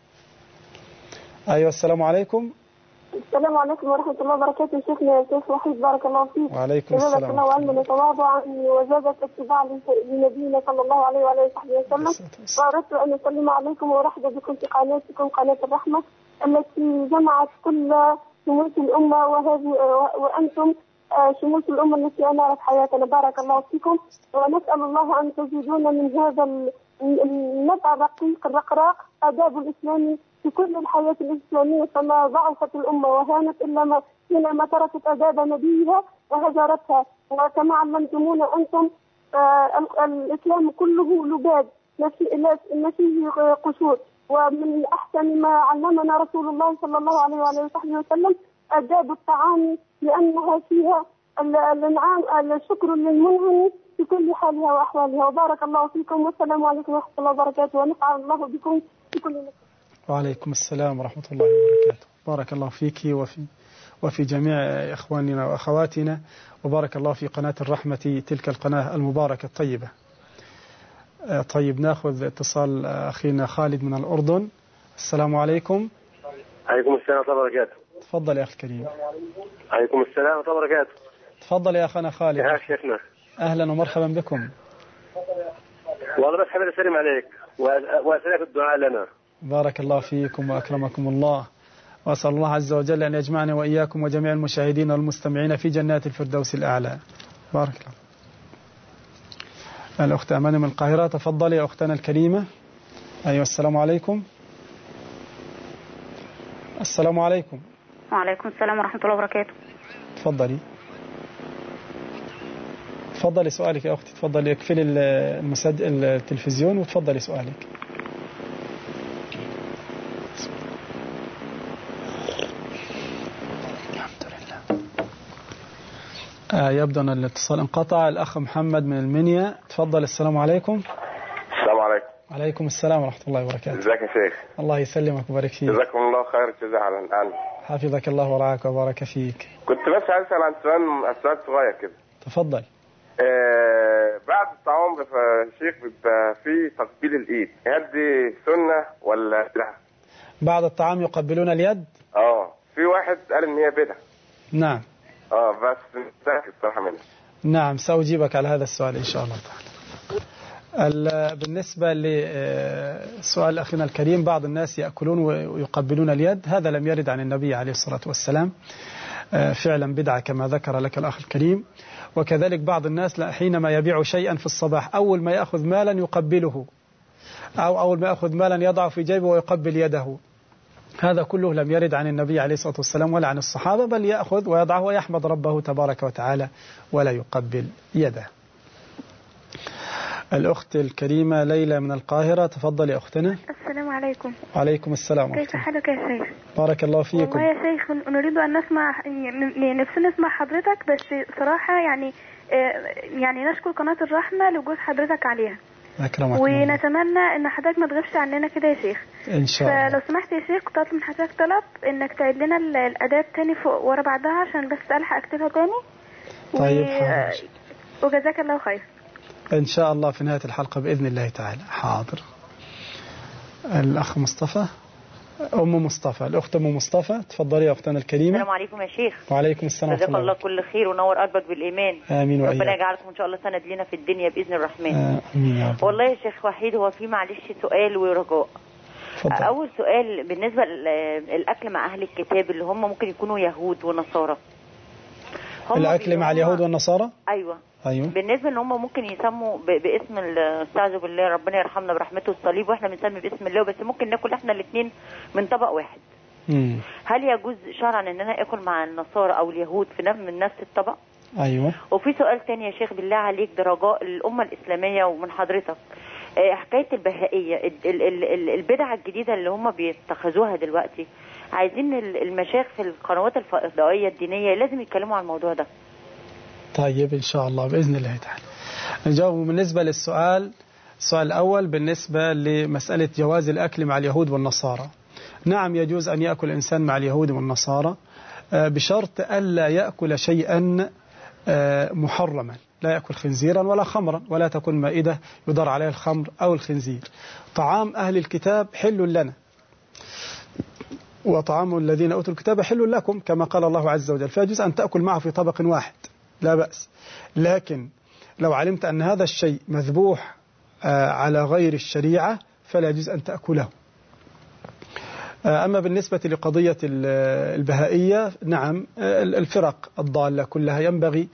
Speaker 1: أيوة السلام عليكم.
Speaker 5: السلام عليكم ورحمة الله وبركاته. شيخنا شيخ وحيد بارك الله فيك.
Speaker 1: وعليكم السلام.
Speaker 5: جزاك الله علما وتواضعا وزادت اتباع لنبينا صلى الله عليه وعلى وصحبه وسلم. وأردت أن أسلم عليكم وأرحب بكم في قناتكم قناة الرحمة التي جمعت كل شموس الأمة، وهذه وأنتم شموس الأمة التي أنارت حياتنا. بارك الله فيكم، ونسأل الله أن تزيدونا من هذا النبع الرقيق الرقراق آداب الإسلام في كل الحياة الإسلامية، فما ضعفت الأمة وهانت إلا ما حينما تركت آداب نبيها وهجرتها. وكما علمتمونا أنتم آه الإسلام كله لباد ما فيه قشور، ومن أحسن ما علمنا رسول الله صلى الله عليه وآله وسلم آداب الطعام، لأنها فيها الإنعام الشكر للمنعم في كل حالها وأحوالها. وبارك الله فيكم، والسلام عليكم ورحمة الله وبركاته، ونفع الله بكم في كل مكان.
Speaker 1: وعليكم السلام ورحمة الله وبركاته. بارك الله فيك وفي وفي جميع إخواننا وأخواتنا، وبارك الله في قناة الرحمة تلك القناة المباركة الطيبة. طيب ناخذ اتصال أخينا خالد من الأردن. السلام عليكم.
Speaker 6: عليكم السلام ورحمة الله وبركاته.
Speaker 1: تفضل يا أخي الكريم.
Speaker 6: عليكم السلام ورحمة الله وبركاته.
Speaker 1: تفضل يا أخنا خالد.
Speaker 6: يا شيخنا.
Speaker 1: أهلا ومرحبا بكم.
Speaker 6: والله بس حبيت أسلم عليك وأسألك الدعاء لنا.
Speaker 1: بارك الله فيكم وأكرمكم الله، وأسأل الله عز وجل أن يجمعني وإياكم وجميع المشاهدين والمستمعين في جنات الفردوس الأعلى. بارك الله. الأخت أماني من القاهرة، تفضلي يا أختنا الكريمة. أيوة السلام عليكم. السلام عليكم.
Speaker 7: وعليكم السلام ورحمة الله وبركاته.
Speaker 1: تفضلي تفضلي سؤالك يا أختي. تفضلي اقفلي المسد التلفزيون وتفضلي سؤالك. الحمد لله. آه يبدو أن الاتصال انقطع. الأخ محمد من المنيا، تفضل. السلام عليكم.
Speaker 8: السلام عليكم.
Speaker 1: وعليكم السلام ورحمة الله وبركاته.
Speaker 8: ازيك يا شيخ؟
Speaker 1: الله يسلمك ويبارك فيك.
Speaker 8: جزاكم الله خير الجزاء على الآن.
Speaker 1: حفظك الله ورعاك وبارك فيك.
Speaker 8: كنت بس عايز أسأل عن سؤال سؤال صغير كده.
Speaker 1: تفضل.
Speaker 8: آه بعد الطعام يا شيخ بيبقى في تقبيل الإيد، هل دي سنة ولا لا؟
Speaker 1: بعد الطعام يقبلون اليد؟
Speaker 8: اه في واحد قال إن هي بدعة.
Speaker 1: نعم.
Speaker 8: اه بس متأكد الصراحة منها.
Speaker 1: نعم سأجيبك على هذا السؤال إن شاء الله تعالى. بالنسبة لسؤال أخينا الكريم، بعض الناس يأكلون ويقبلون اليد، هذا لم يرد عن النبي عليه الصلاة والسلام، فعلا بدعة كما ذكر لك الأخ الكريم. وكذلك بعض الناس حينما يبيع شيئا في الصباح أول ما يأخذ مالا يقبله، أو أول ما يأخذ مالا يضع في جيبه ويقبل يده، هذا كله لم يرد عن النبي عليه الصلاة والسلام ولا عن الصحابة، بل يأخذ ويضعه ويحمد ربه تبارك وتعالى ولا يقبل يده. الأخت الكريمة ليلى من القاهرة، تفضل يا أختنا.
Speaker 7: السلام عليكم.
Speaker 1: وعليكم السلام.
Speaker 7: كيف حالك يا شيخ؟
Speaker 1: بارك الله فيكم.
Speaker 7: والله يا شيخ نريد أن نسمع، نفسنا نسمع حضرتك، بس صراحة يعني يعني نشكر قناة الرحمة لوجود حضرتك عليها.
Speaker 1: أكرمك.
Speaker 7: ونتمنى أن حضرتك ما تغيبش عننا كده يا شيخ.
Speaker 1: إن شاء الله.
Speaker 7: فلو سمحت يا شيخ كنت أطلب من حضرتك طلب إنك تعيد لنا الأداة تاني فوق ورا بعضها عشان بس ألحق أكتبها تاني.
Speaker 1: طيب
Speaker 7: و...
Speaker 1: حاضر.
Speaker 7: وجزاك الله خير.
Speaker 1: إن شاء الله في نهاية الحلقة بإذن الله تعالى. حاضر. الأخ مصطفى، أم مصطفى، الأخت أم مصطفى، تفضلي يا أختنا الكريمة.
Speaker 9: السلام عليكم يا شيخ.
Speaker 1: وعليكم السلام.
Speaker 9: جزاك الله كل خير ونور قلبك بالإيمان.
Speaker 1: آمين وإياك.
Speaker 9: ربنا يجعلكم إن شاء الله سند لنا في الدنيا بإذن الرحمن.
Speaker 1: آمين يا رب.
Speaker 9: والله يا شيخ وحيد، هو في معلش سؤال ورجاء.
Speaker 1: فضل.
Speaker 9: أول سؤال بالنسبة للأكل مع أهل الكتاب اللي هم ممكن يكونوا يهود ونصارى.
Speaker 1: الأكل مع اليهود والنصارى؟
Speaker 9: أيوة.
Speaker 1: أيوة. بالنسبة
Speaker 9: ان هم ممكن يسموا باسم استعوذ بالله ربنا يرحمنا برحمته الصليب، واحنا بنسمي باسم الله، بس ممكن ناكل احنا الاثنين من طبق واحد.
Speaker 1: مم.
Speaker 9: هل يجوز شرعا ان انا اكل مع النصارى او اليهود في نفس من نفس الطبق؟
Speaker 1: ايوه.
Speaker 9: وفي سؤال تاني يا شيخ بالله عليك، ده رجاء الامه الاسلاميه ومن حضرتك، حكايه البهائيه البدعه الجديده اللي هم بيتخذوها دلوقتي، عايزين المشايخ في القنوات الفضائيه الدينيه لازم يتكلموا عن الموضوع ده.
Speaker 1: طيب إن شاء الله بإذن الله تعالى نجاوب. بالنسبة للسؤال السؤال الأول بالنسبة لمسألة جواز الأكل مع اليهود والنصارى، نعم يجوز أن يأكل الإنسان مع اليهود والنصارى بشرط ألا يأكل شيئا محرما، لا يأكل خنزيرا ولا خمرا، ولا تكون مائدة يضر عليها الخمر أو الخنزير. طعام أهل الكتاب حل لنا وطعام الذين أوتوا الكتاب حل لكم كما قال الله عز وجل، فيجوز أن تأكل معه في طبق واحد لا بأس، لكن لو علمت أن هذا الشيء مذبوح على غير الشريعة فلا يجوز أن تأكله. أما بالنسبة لقضية البهائية، نعم الفرق الضالة كلها ينبغي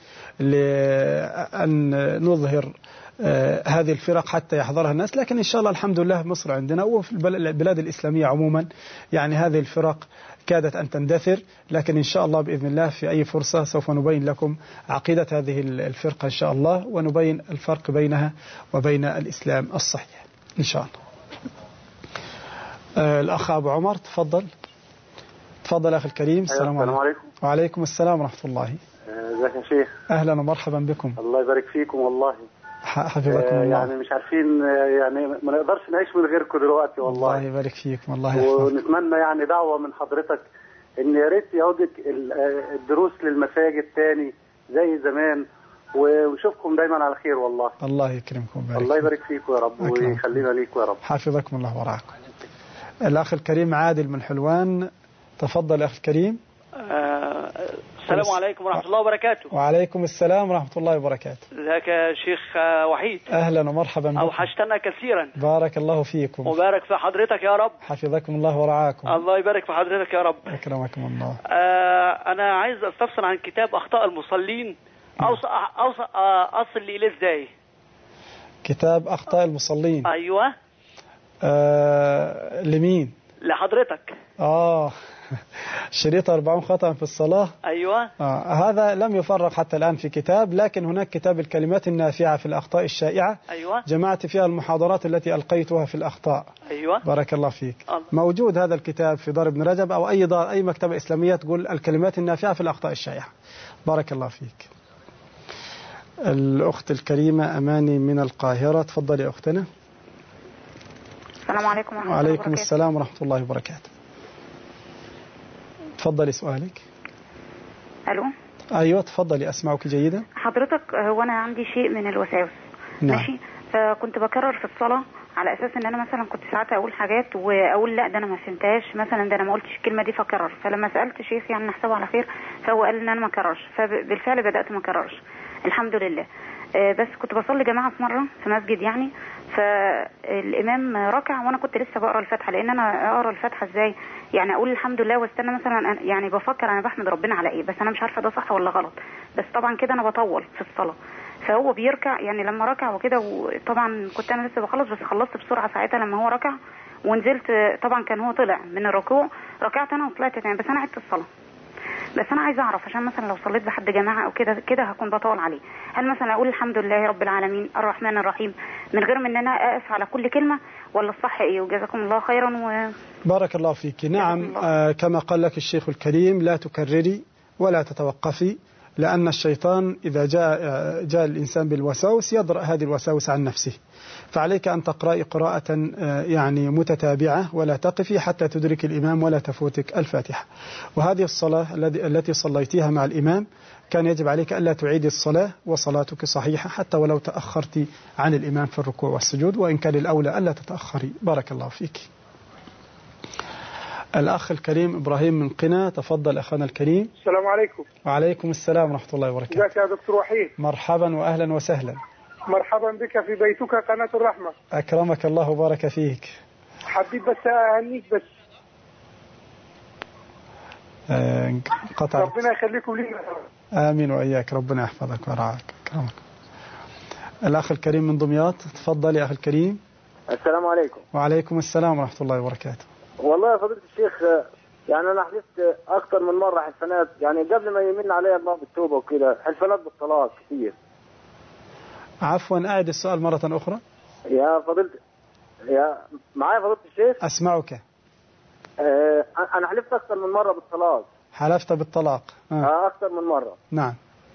Speaker 1: أن نظهر هذه الفرق حتى يحضرها الناس، لكن إن شاء الله الحمد لله مصر عندنا وفي البلاد الإسلامية عموما يعني هذه الفرق كادت أن تندثر، لكن إن شاء الله بإذن الله في أي فرصة سوف نبين لكم عقيدة هذه الفرقة إن شاء الله، ونبين الفرق بينها وبين الإسلام الصحيح إن شاء الله. الأخ أبو عمر تفضل. تفضل أخي الكريم. السلام عليكم. عليكم. وعليكم السلام ورحمة الله.
Speaker 6: ازيك يا شيخ؟
Speaker 1: أهلا ومرحبا بكم.
Speaker 6: الله يبارك فيكم والله.
Speaker 1: حفظكم الله.
Speaker 6: يعني مش عارفين يعني ما نقدرش نعيش من غيركم دلوقتي والله.
Speaker 1: الله يبارك فيكم. الله يحفظك.
Speaker 6: ونتمنى يعني دعوة من حضرتك ان يا ريت يعودك الدروس للمساجد تاني زي زمان، ونشوفكم دايما على خير والله.
Speaker 1: الله يكرمكم. بارك
Speaker 6: الله يبارك فيكم يا رب ويخلينا ليكم يا رب.
Speaker 1: حفظكم الله ورعاكم. الأخ الكريم عادل من حلوان تفضل أخي الكريم.
Speaker 10: آه السلام عليكم ورحمة الله وبركاته.
Speaker 1: وعليكم السلام ورحمة الله وبركاته.
Speaker 10: ازيك يا شيخ وحيد؟
Speaker 1: أهلا ومرحبا بكم.
Speaker 10: أوحشتنا كثيرا.
Speaker 1: بارك الله فيكم.
Speaker 10: وبارك في حضرتك يا رب.
Speaker 1: حفظكم الله ورعاكم.
Speaker 10: الله يبارك في حضرتك يا رب.
Speaker 1: أكرمكم الله.
Speaker 10: آه أنا عايز أستفسر عن كتاب أخطاء المصلين. أوصل أوصل أصل إليه إزاي؟
Speaker 1: كتاب أخطاء المصلين.
Speaker 10: أيوة.
Speaker 1: آه لمين؟
Speaker 10: لحضرتك.
Speaker 1: آه شريط أربعون خطأ في الصلاة.
Speaker 10: أيوة.
Speaker 1: آه هذا لم يفرق حتى الآن في كتاب، لكن هناك كتاب الكلمات النافعة في الأخطاء الشائعة.
Speaker 10: أيوة.
Speaker 1: جمعت فيها المحاضرات التي ألقيتها في الأخطاء.
Speaker 10: أيوة.
Speaker 1: بارك الله فيك.
Speaker 10: الله.
Speaker 1: موجود هذا الكتاب في دار ابن رجب أو أي دار أي مكتبة إسلامية تقول الكلمات النافعة في الأخطاء الشائعة. بارك الله فيك. الأخت الكريمة أماني من القاهرة، تفضلي أختنا.
Speaker 11: السلام عليكم ورحمة الله
Speaker 1: وعليكم
Speaker 11: وبركاته.
Speaker 1: السلام ورحمة الله وبركاته. تفضلي سؤالك.
Speaker 11: ألو.
Speaker 1: أيوة تفضلي أسمعك جيدا.
Speaker 11: حضرتك هو أنا عندي شيء من الوساوس.
Speaker 1: نعم.
Speaker 11: ماشي. فكنت بكرر في الصلاة على أساس إن أنا مثلا كنت ساعات أقول حاجات وأقول لا ده أنا ما فهمتهاش، مثلا ده أنا ما قلتش الكلمة دي فكرر. فلما سألت شيخ يعني نحسبه على خير فهو قال إن أنا ما كررش، فبالفعل بدأت ما كررش الحمد لله. بس كنت بصلي جماعة في مرة في مسجد يعني، فالإمام ركع وأنا كنت لسه بقرأ الفاتحة، لأن أنا أقرأ الفاتحة إزاي يعني أقول الحمد لله واستنى مثلا يعني بفكر أنا بحمد ربنا على إيه، بس أنا مش عارفة ده صح ولا غلط، بس طبعا كده أنا بطول في الصلاة. فهو بيركع يعني لما ركع وكده، وطبعا كنت أنا لسه بخلص بس خلصت بسرعة ساعتها لما هو ركع ونزلت، طبعا كان هو طلع من الركوع، ركعت أنا وطلعت تاني، بس أنا عدت الصلاة. بس انا عايزه اعرف عشان مثلا لو صليت بحد جماعه او كده كده هكون بطول عليه، هل مثلا اقول الحمد لله رب العالمين الرحمن الرحيم من غير من ان انا اقف على كل كلمه، ولا الصح ايه؟ وجزاكم الله خيرا. و
Speaker 1: بارك الله فيك. نعم آه كما قال لك الشيخ الكريم لا تكرري ولا تتوقفي، لأن الشيطان إذا جاء جاء الإنسان بالوساوس يضرأ هذه الوساوس عن نفسه، فعليك أن تقرأي قراءة يعني متتابعة ولا تقفي حتى تدرك الإمام ولا تفوتك الفاتحة. وهذه الصلاة التي صليتيها مع الإمام كان يجب عليك ألا تعيدي الصلاة وصلاتك صحيحة حتى ولو تأخرت عن الإمام في الركوع والسجود، وإن كان الأولى ألا تتأخري. بارك الله فيك. الأخ الكريم إبراهيم من قنا، تفضل أخانا الكريم.
Speaker 12: السلام عليكم.
Speaker 1: وعليكم السلام ورحمة الله وبركاته.
Speaker 12: ازيك يا دكتور وحيد؟
Speaker 1: مرحبا وأهلا وسهلا.
Speaker 12: مرحبا بك في بيتك قناة الرحمة.
Speaker 1: أكرمك الله وبارك فيك.
Speaker 12: حبيت بس أهنيك بس.
Speaker 1: آه قطع.
Speaker 12: ربنا يخليكم لي.
Speaker 1: آمين وإياك، ربنا يحفظك ورعاك. أكرمك. الأخ الكريم من دمياط، تفضل يا أخي الكريم.
Speaker 13: السلام عليكم.
Speaker 1: وعليكم السلام ورحمة الله وبركاته.
Speaker 13: والله يا فضيلة الشيخ يعني أنا حلفت أكثر من مرة حلفانات، يعني قبل ما يمن عليها الله بالتوبة وكده، حلفانات بالطلاق كثير.
Speaker 1: عفوا أعد السؤال مرة أخرى.
Speaker 13: يا فضيلة يا معايا فضيلة الشيخ؟
Speaker 1: أسمعك.
Speaker 13: آه أنا حلفت أكثر من مرة بالطلاق.
Speaker 1: حلفت بالطلاق.
Speaker 13: آه. آه أكثر من مرة.
Speaker 1: نعم.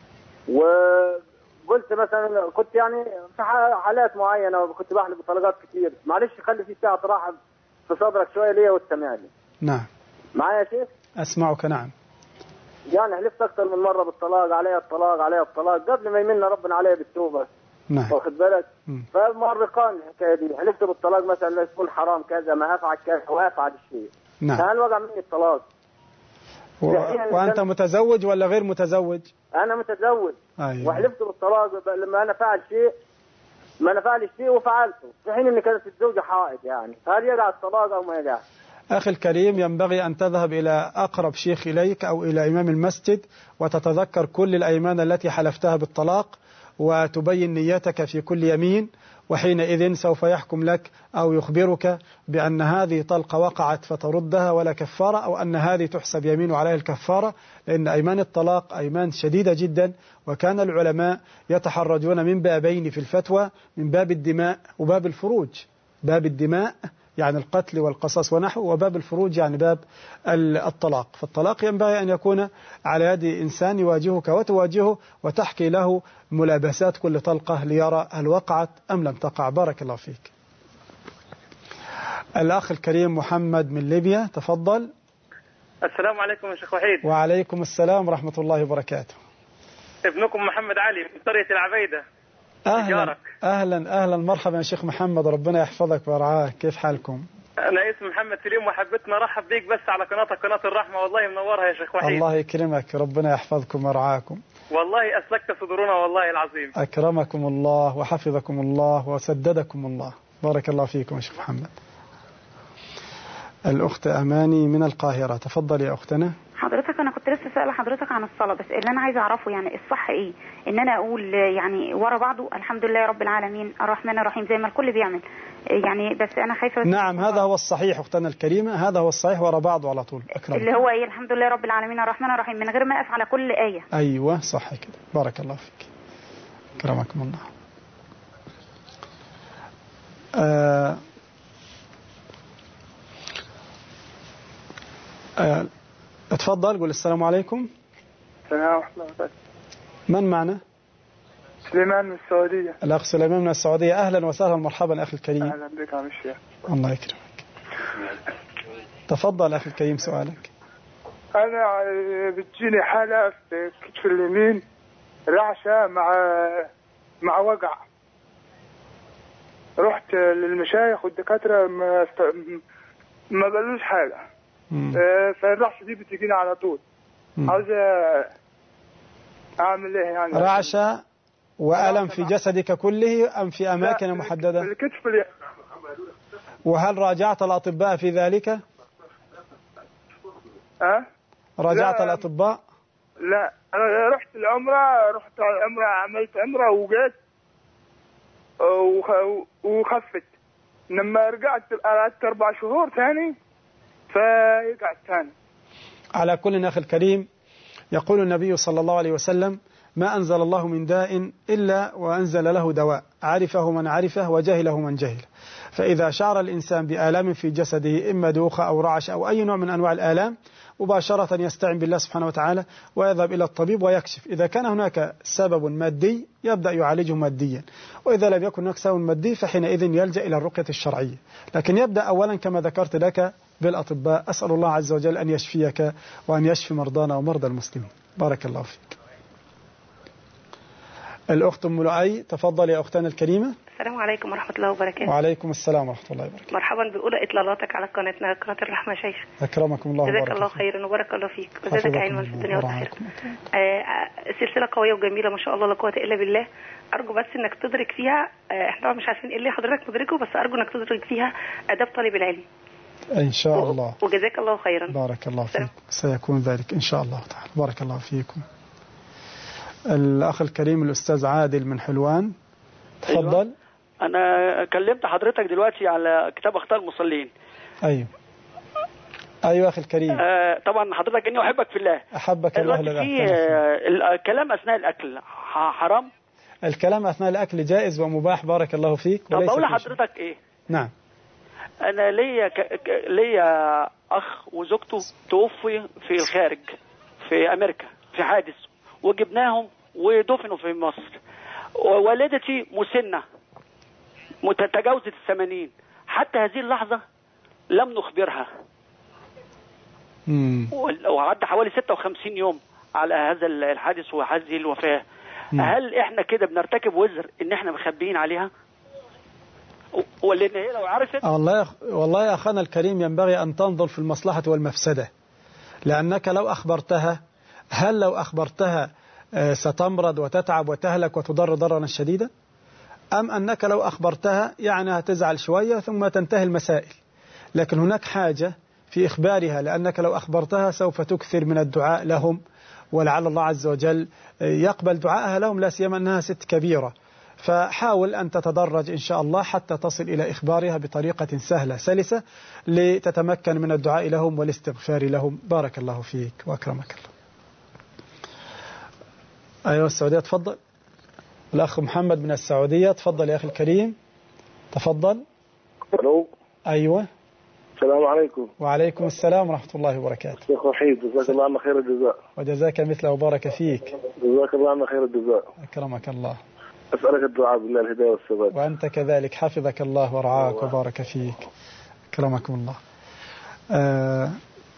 Speaker 13: وقلت مثلا كنت يعني في حالات معينة وكنت بحلف بطلاقات كثير، معلش خلي في ساعة راحة في صدرك شوية ليا واستمعني.
Speaker 1: نعم.
Speaker 13: معايا يا شيخ؟
Speaker 1: أسمعك. نعم.
Speaker 13: يعني حلفت أكثر من مرة بالطلاق، عليها الطلاق عليها الطلاق قبل ما يمن ربنا عليها بالتوبة.
Speaker 1: نعم.
Speaker 13: واخد بالك؟ فمرقان الحكاية دي، حلفت بالطلاق مثلا لا يكون حرام كذا، ما هفعل كذا وهفعل الشيء.
Speaker 1: نعم.
Speaker 13: فهل وقع مني الطلاق؟
Speaker 1: و... وأنت متزوج ولا غير متزوج؟
Speaker 13: أنا متزوج.
Speaker 1: أيوة.
Speaker 13: وحلفت بالطلاق لما أنا فعل شيء ما أنا فعل الشيء وفعلته، في حين إن كانت الزوجة حائض، يعني هل يقع الطلاق أو ما يقع؟
Speaker 1: أخي الكريم ينبغي أن تذهب إلى أقرب شيخ إليك أو إلى إمام المسجد وتتذكر كل الأيمان التي حلفتها بالطلاق وتبين نيتك في كل يمين، وحينئذ سوف يحكم لك أو يخبرك بأن هذه طلقة وقعت فتردها ولا كفارة، أو أن هذه تحسب يمين عليها الكفارة، لأن أيمان الطلاق أيمان شديدة جدا. وكان العلماء يتحرجون من بابين في الفتوى، من باب الدماء وباب الفروج. باب الدماء يعني القتل والقصاص ونحو، وباب الفروج يعني باب الطلاق. فالطلاق ينبغي أن يكون على يد إنسان يواجهك وتواجهه وتحكي له ملابسات كل طلقة ليرى هل وقعت أم لم تقع. بارك الله فيك. الأخ الكريم محمد من ليبيا، تفضل.
Speaker 14: السلام عليكم يا شيخ وحيد.
Speaker 1: وعليكم السلام ورحمة الله وبركاته.
Speaker 14: ابنكم محمد علي من قرية العبيدة.
Speaker 1: أهلا أهلا أهلا مرحبا يا شيخ محمد، ربنا يحفظك ويرعاك. كيف حالكم؟
Speaker 14: انا اسمي محمد سليم وحبيت نرحب بيك بس على قناتك قناه الرحمه، والله منورها يا شيخ وحيد.
Speaker 1: الله يكرمك، ربنا يحفظكم ويرعاكم.
Speaker 14: والله اسلكت صدورنا والله العظيم.
Speaker 1: اكرمكم الله وحفظكم الله وسددكم الله. بارك الله فيكم يا شيخ محمد. الأخت أماني من القاهرة، تفضل يا أختنا.
Speaker 11: حضرتك أنا كنت لسه سأله حضرتك عن الصلاة، بس اللي أنا عايزة أعرفه يعني الصح إيه؟ إن أنا أقول يعني ورا بعضه الحمد لله رب العالمين الرحمن الرحيم زي ما الكل بيعمل يعني، بس أنا خايفة.
Speaker 1: نعم هذا هو الصحيح أختنا الكريمة، هذا هو الصحيح ورا بعضه على طول. أكرم
Speaker 11: اللي هو إيه الحمد لله رب العالمين الرحمن الرحيم من غير ما أقف على كل آية.
Speaker 1: أيوة صح كده، بارك الله فيك، أكرمكم الله. آه آه اتفضل قول السلام عليكم.
Speaker 12: السلام ورحمة الله وبركاته.
Speaker 1: من معنا؟
Speaker 12: سليمان من السعودية.
Speaker 1: الأخ سليمان من السعودية، أهلا وسهلا مرحبا أخي الكريم.
Speaker 12: أهلا بك عم الشيخ.
Speaker 1: الله يكرمك. تفضل أخي الكريم سؤالك.
Speaker 12: أنا بتجيني حالة في كتف اليمين رعشة مع مع وجع. رحت للمشايخ والدكاترة ما است... ما قالوش حاجة. فالرعشة دي بتجيني على طول. عاوز أعمل إيه يعني؟
Speaker 1: رعشة وألم في جسدك كله أم في أماكن محددة؟
Speaker 12: في الكتف اليمين.
Speaker 1: وهل راجعت الأطباء في ذلك؟
Speaker 12: أه؟
Speaker 1: راجعت الأطباء؟
Speaker 12: لا أنا رحت العمرة، رحت العمرة عملت عمرة وجيت وخفت. لما رجعت قعدت أربع شهور ثاني فرجعت ثاني.
Speaker 1: على كل أخي الكريم، يقول النبي صلى الله عليه وسلم: ما أنزل الله من داء إلا وأنزل له دواء، عرفه من عرفه وجهله من جهله. فإذا شعر الإنسان بآلام في جسده إما دوخة أو رعش أو أي نوع من أنواع الآلام مباشرة يستعين بالله سبحانه وتعالى ويذهب إلى الطبيب ويكشف. إذا كان هناك سبب مادي يبدأ يعالجه ماديا، وإذا لم يكن هناك سبب مادي فحينئذ يلجأ إلى الرقية الشرعية، لكن يبدأ أولا كما ذكرت لك بالأطباء. أسأل الله عز وجل أن يشفيك وأن يشفي مرضانا ومرضى المسلمين. بارك الله فيك. الأخت أم لؤي، تفضل يا أختنا الكريمة.
Speaker 15: السلام عليكم ورحمة الله وبركاته.
Speaker 1: وعليكم السلام ورحمة الله وبركاته.
Speaker 15: مرحبا بأولى إطلالاتك على قناتنا قناة الرحمة شيخ.
Speaker 1: أكرمكم الله وبارك
Speaker 15: جزاك الله خيرا وبارك الله فيك وزادك علما في الدنيا والآخرة. سلسلة قوية وجميلة ما شاء الله لا قوة إلا بالله. أرجو بس إنك تدرك فيها، احنا طبعا مش عارفين إيه اللي حضرتك مدركه، بس أرجو إنك تدرك فيها آداب طالب العلم.
Speaker 1: إن شاء الله.
Speaker 15: وجزاك الله خيرا.
Speaker 1: بارك الله فيك. سيكون ذلك إن شاء الله تعالى. بارك الله فيكم. الأخ الكريم الأستاذ عادل من حلوان، تفضل.
Speaker 10: أيوة. أنا كلمت حضرتك دلوقتي على كتاب أخطاء المصلين.
Speaker 1: أيوة أيوة أخي الكريم.
Speaker 10: آه طبعا حضرتك إني أحبك في الله.
Speaker 1: أحبك الله لا
Speaker 10: في الكلام أثناء الأكل حرام؟
Speaker 1: الكلام أثناء الأكل جائز ومباح. بارك الله فيك.
Speaker 10: طب أقول لحضرتك إيه؟
Speaker 1: نعم.
Speaker 10: أنا ليا ك... ليا أخ وزوجته توفي في الخارج في أمريكا في حادث، وجبناهم ودفنوا في مصر. ووالدتي مسنة متجاوزة الثمانين، حتى هذه اللحظة لم نخبرها.
Speaker 1: مم.
Speaker 10: وعدى حوالي ستة وخمسين يوم على هذا الحادث وهذه الوفاة. مم. هل احنا كده بنرتكب وزر ان احنا مخبيين عليها؟ ولا ان هي لو عرفت؟
Speaker 1: والله والله يا اخانا الكريم ينبغي ان تنظر في المصلحة والمفسدة، لانك لو اخبرتها، هل لو اخبرتها ستمرض وتتعب وتهلك وتضر ضررا شديدا، أم أنك لو أخبرتها يعني هتزعل شوية ثم تنتهي المسائل؟ لكن هناك حاجة في إخبارها، لأنك لو أخبرتها سوف تكثر من الدعاء لهم، ولعل الله عز وجل يقبل دعائها لهم، لا سيما أنها ست كبيرة. فحاول أن تتدرج إن شاء الله حتى تصل إلى إخبارها بطريقة سهلة سلسة لتتمكن من الدعاء لهم والاستغفار لهم. بارك الله فيك وأكرمك الله. أيوة السعودية، تفضل. الأخ محمد من السعودية، تفضل يا أخي الكريم. تفضل.
Speaker 16: ألو.
Speaker 1: أيوة.
Speaker 16: السلام عليكم.
Speaker 1: وعليكم السلام ورحمة الله وبركاته.
Speaker 16: شيخ وحيد، جزاك الله عنا خير الجزاء.
Speaker 1: وجزاك مثله وبارك فيك.
Speaker 16: جزاك الله عنا خير الجزاء.
Speaker 1: أكرمك الله.
Speaker 16: أسألك الدعاء بالله الهداية والثبات.
Speaker 1: وأنت كذلك، حفظك الله ورعاك وبارك فيك. أكرمكم الله. آه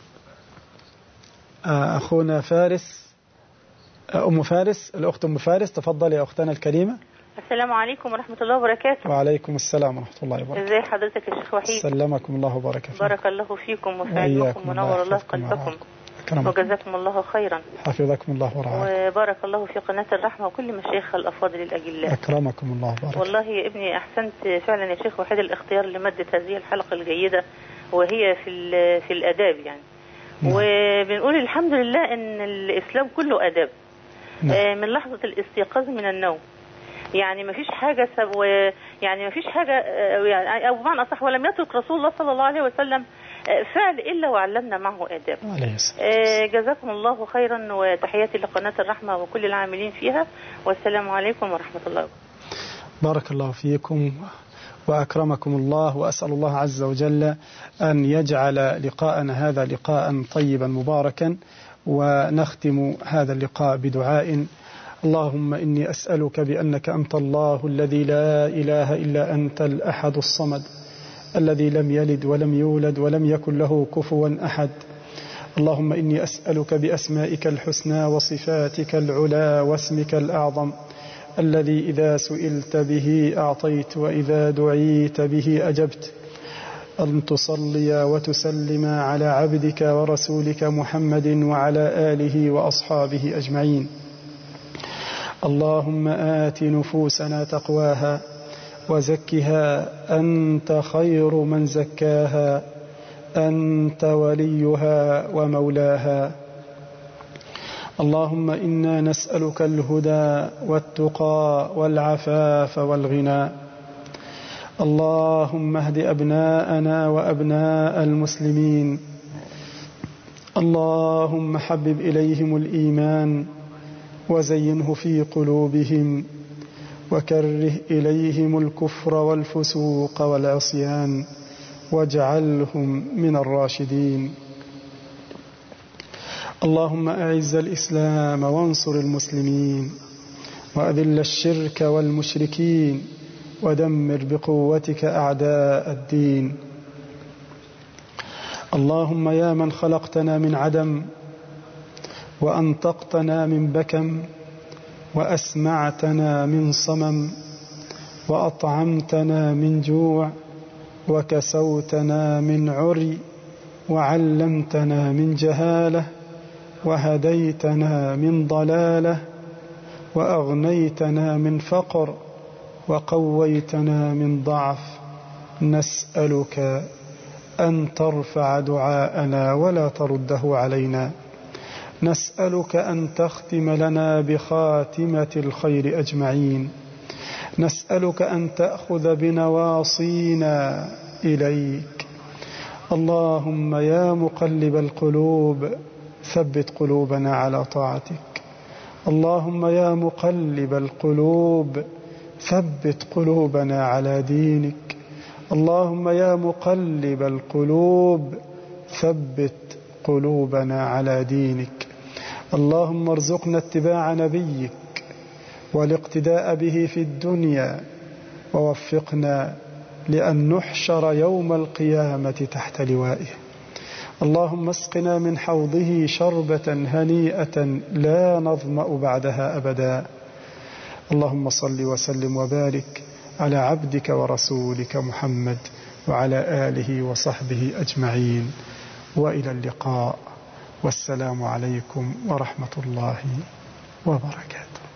Speaker 1: آه أخونا فارس، أم فارس، الأخت أم فارس، تفضل يا أختنا الكريمة.
Speaker 17: السلام عليكم ورحمة الله وبركاته.
Speaker 1: وعليكم السلام ورحمة الله وبركاته.
Speaker 17: ازي حضرتك يا شيخ وحيد؟
Speaker 1: سلمكم الله وبارك فيكم.
Speaker 17: بارك الله فيكم وفي علمكم ونور الله قلبكم وجزاكم الله خيرا.
Speaker 1: حفظكم الله ورعاكم.
Speaker 17: وبارك الله في قناة الرحمة وكل مشايخ الأفاضل الأجلاء.
Speaker 1: أكرمكم الله وبارك.
Speaker 17: والله يا ابني أحسنت فعلا يا شيخ وحيد الاختيار لمادة هذه الحلقة الجيدة وهي في في الآداب يعني. نعم. وبنقول الحمد لله إن الإسلام كله آداب. نعم. من لحظة الاستيقاظ من النوم يعني ما فيش حاجة سب... يعني ما فيش حاجة يعني أو بمعنى أصح ولم يترك رسول الله صلى الله عليه وسلم فعل إلا وعلمنا معه آداب. جزاكم الله خيرا وتحياتي لقناة الرحمة وكل العاملين فيها والسلام عليكم ورحمة الله وبركاته.
Speaker 1: بارك الله فيكم وأكرمكم الله وأسأل الله عز وجل أن يجعل لقاءنا هذا لقاء طيبا مباركا ونختم هذا اللقاء بدعاء. اللهم إني أسألك بأنك أنت الله الذي لا إله إلا أنت الأحد الصمد الذي لم يلد ولم يولد ولم يكن له كفوا أحد. اللهم إني أسألك بأسمائك الحسنى وصفاتك العلى واسمك الأعظم الذي إذا سئلت به أعطيت وإذا دعيت به أجبت أن تصلي وتسلم على عبدك ورسولك محمد وعلى آله وأصحابه أجمعين. اللهم آت نفوسنا تقواها وزكها أنت خير من زكاها أنت وليها ومولاها. اللهم إنا نسألك الهدى والتقى والعفاف والغنى. اللهم اهد أبناءنا وأبناء المسلمين. اللهم حبب إليهم الإيمان وزينه في قلوبهم وكره إليهم الكفر والفسوق والعصيان واجعلهم من الراشدين. اللهم أعز الإسلام وانصر المسلمين وأذل الشرك والمشركين ودمر بقوتك أعداء الدين. اللهم يا من خلقتنا من عدم وأنطقتنا من بكم وأسمعتنا من صمم وأطعمتنا من جوع وكسوتنا من عري وعلمتنا من جهالة وهديتنا من ضلالة وأغنيتنا من فقر وقويتنا من ضعف. نسألك أن ترفع دعاءنا ولا ترده علينا. نسألك أن تختم لنا بخاتمة الخير أجمعين. نسألك أن تأخذ بنواصينا إليك. اللهم يا مقلب القلوب ثبت قلوبنا على طاعتك. اللهم يا مقلب القلوب ثبت قلوبنا على دينك. اللهم يا مقلب القلوب ثبت قلوبنا على دينك. اللهم ارزقنا اتباع نبيك والاقتداء به في الدنيا ووفقنا لأن نحشر يوم القيامة تحت لوائه. اللهم اسقنا من حوضه شربة هنيئة لا نظمأ بعدها أبدا. اللهم صل وسلم وبارك على عبدك ورسولك محمد وعلى آله وصحبه أجمعين وإلى اللقاء والسلام عليكم ورحمة الله وبركاته.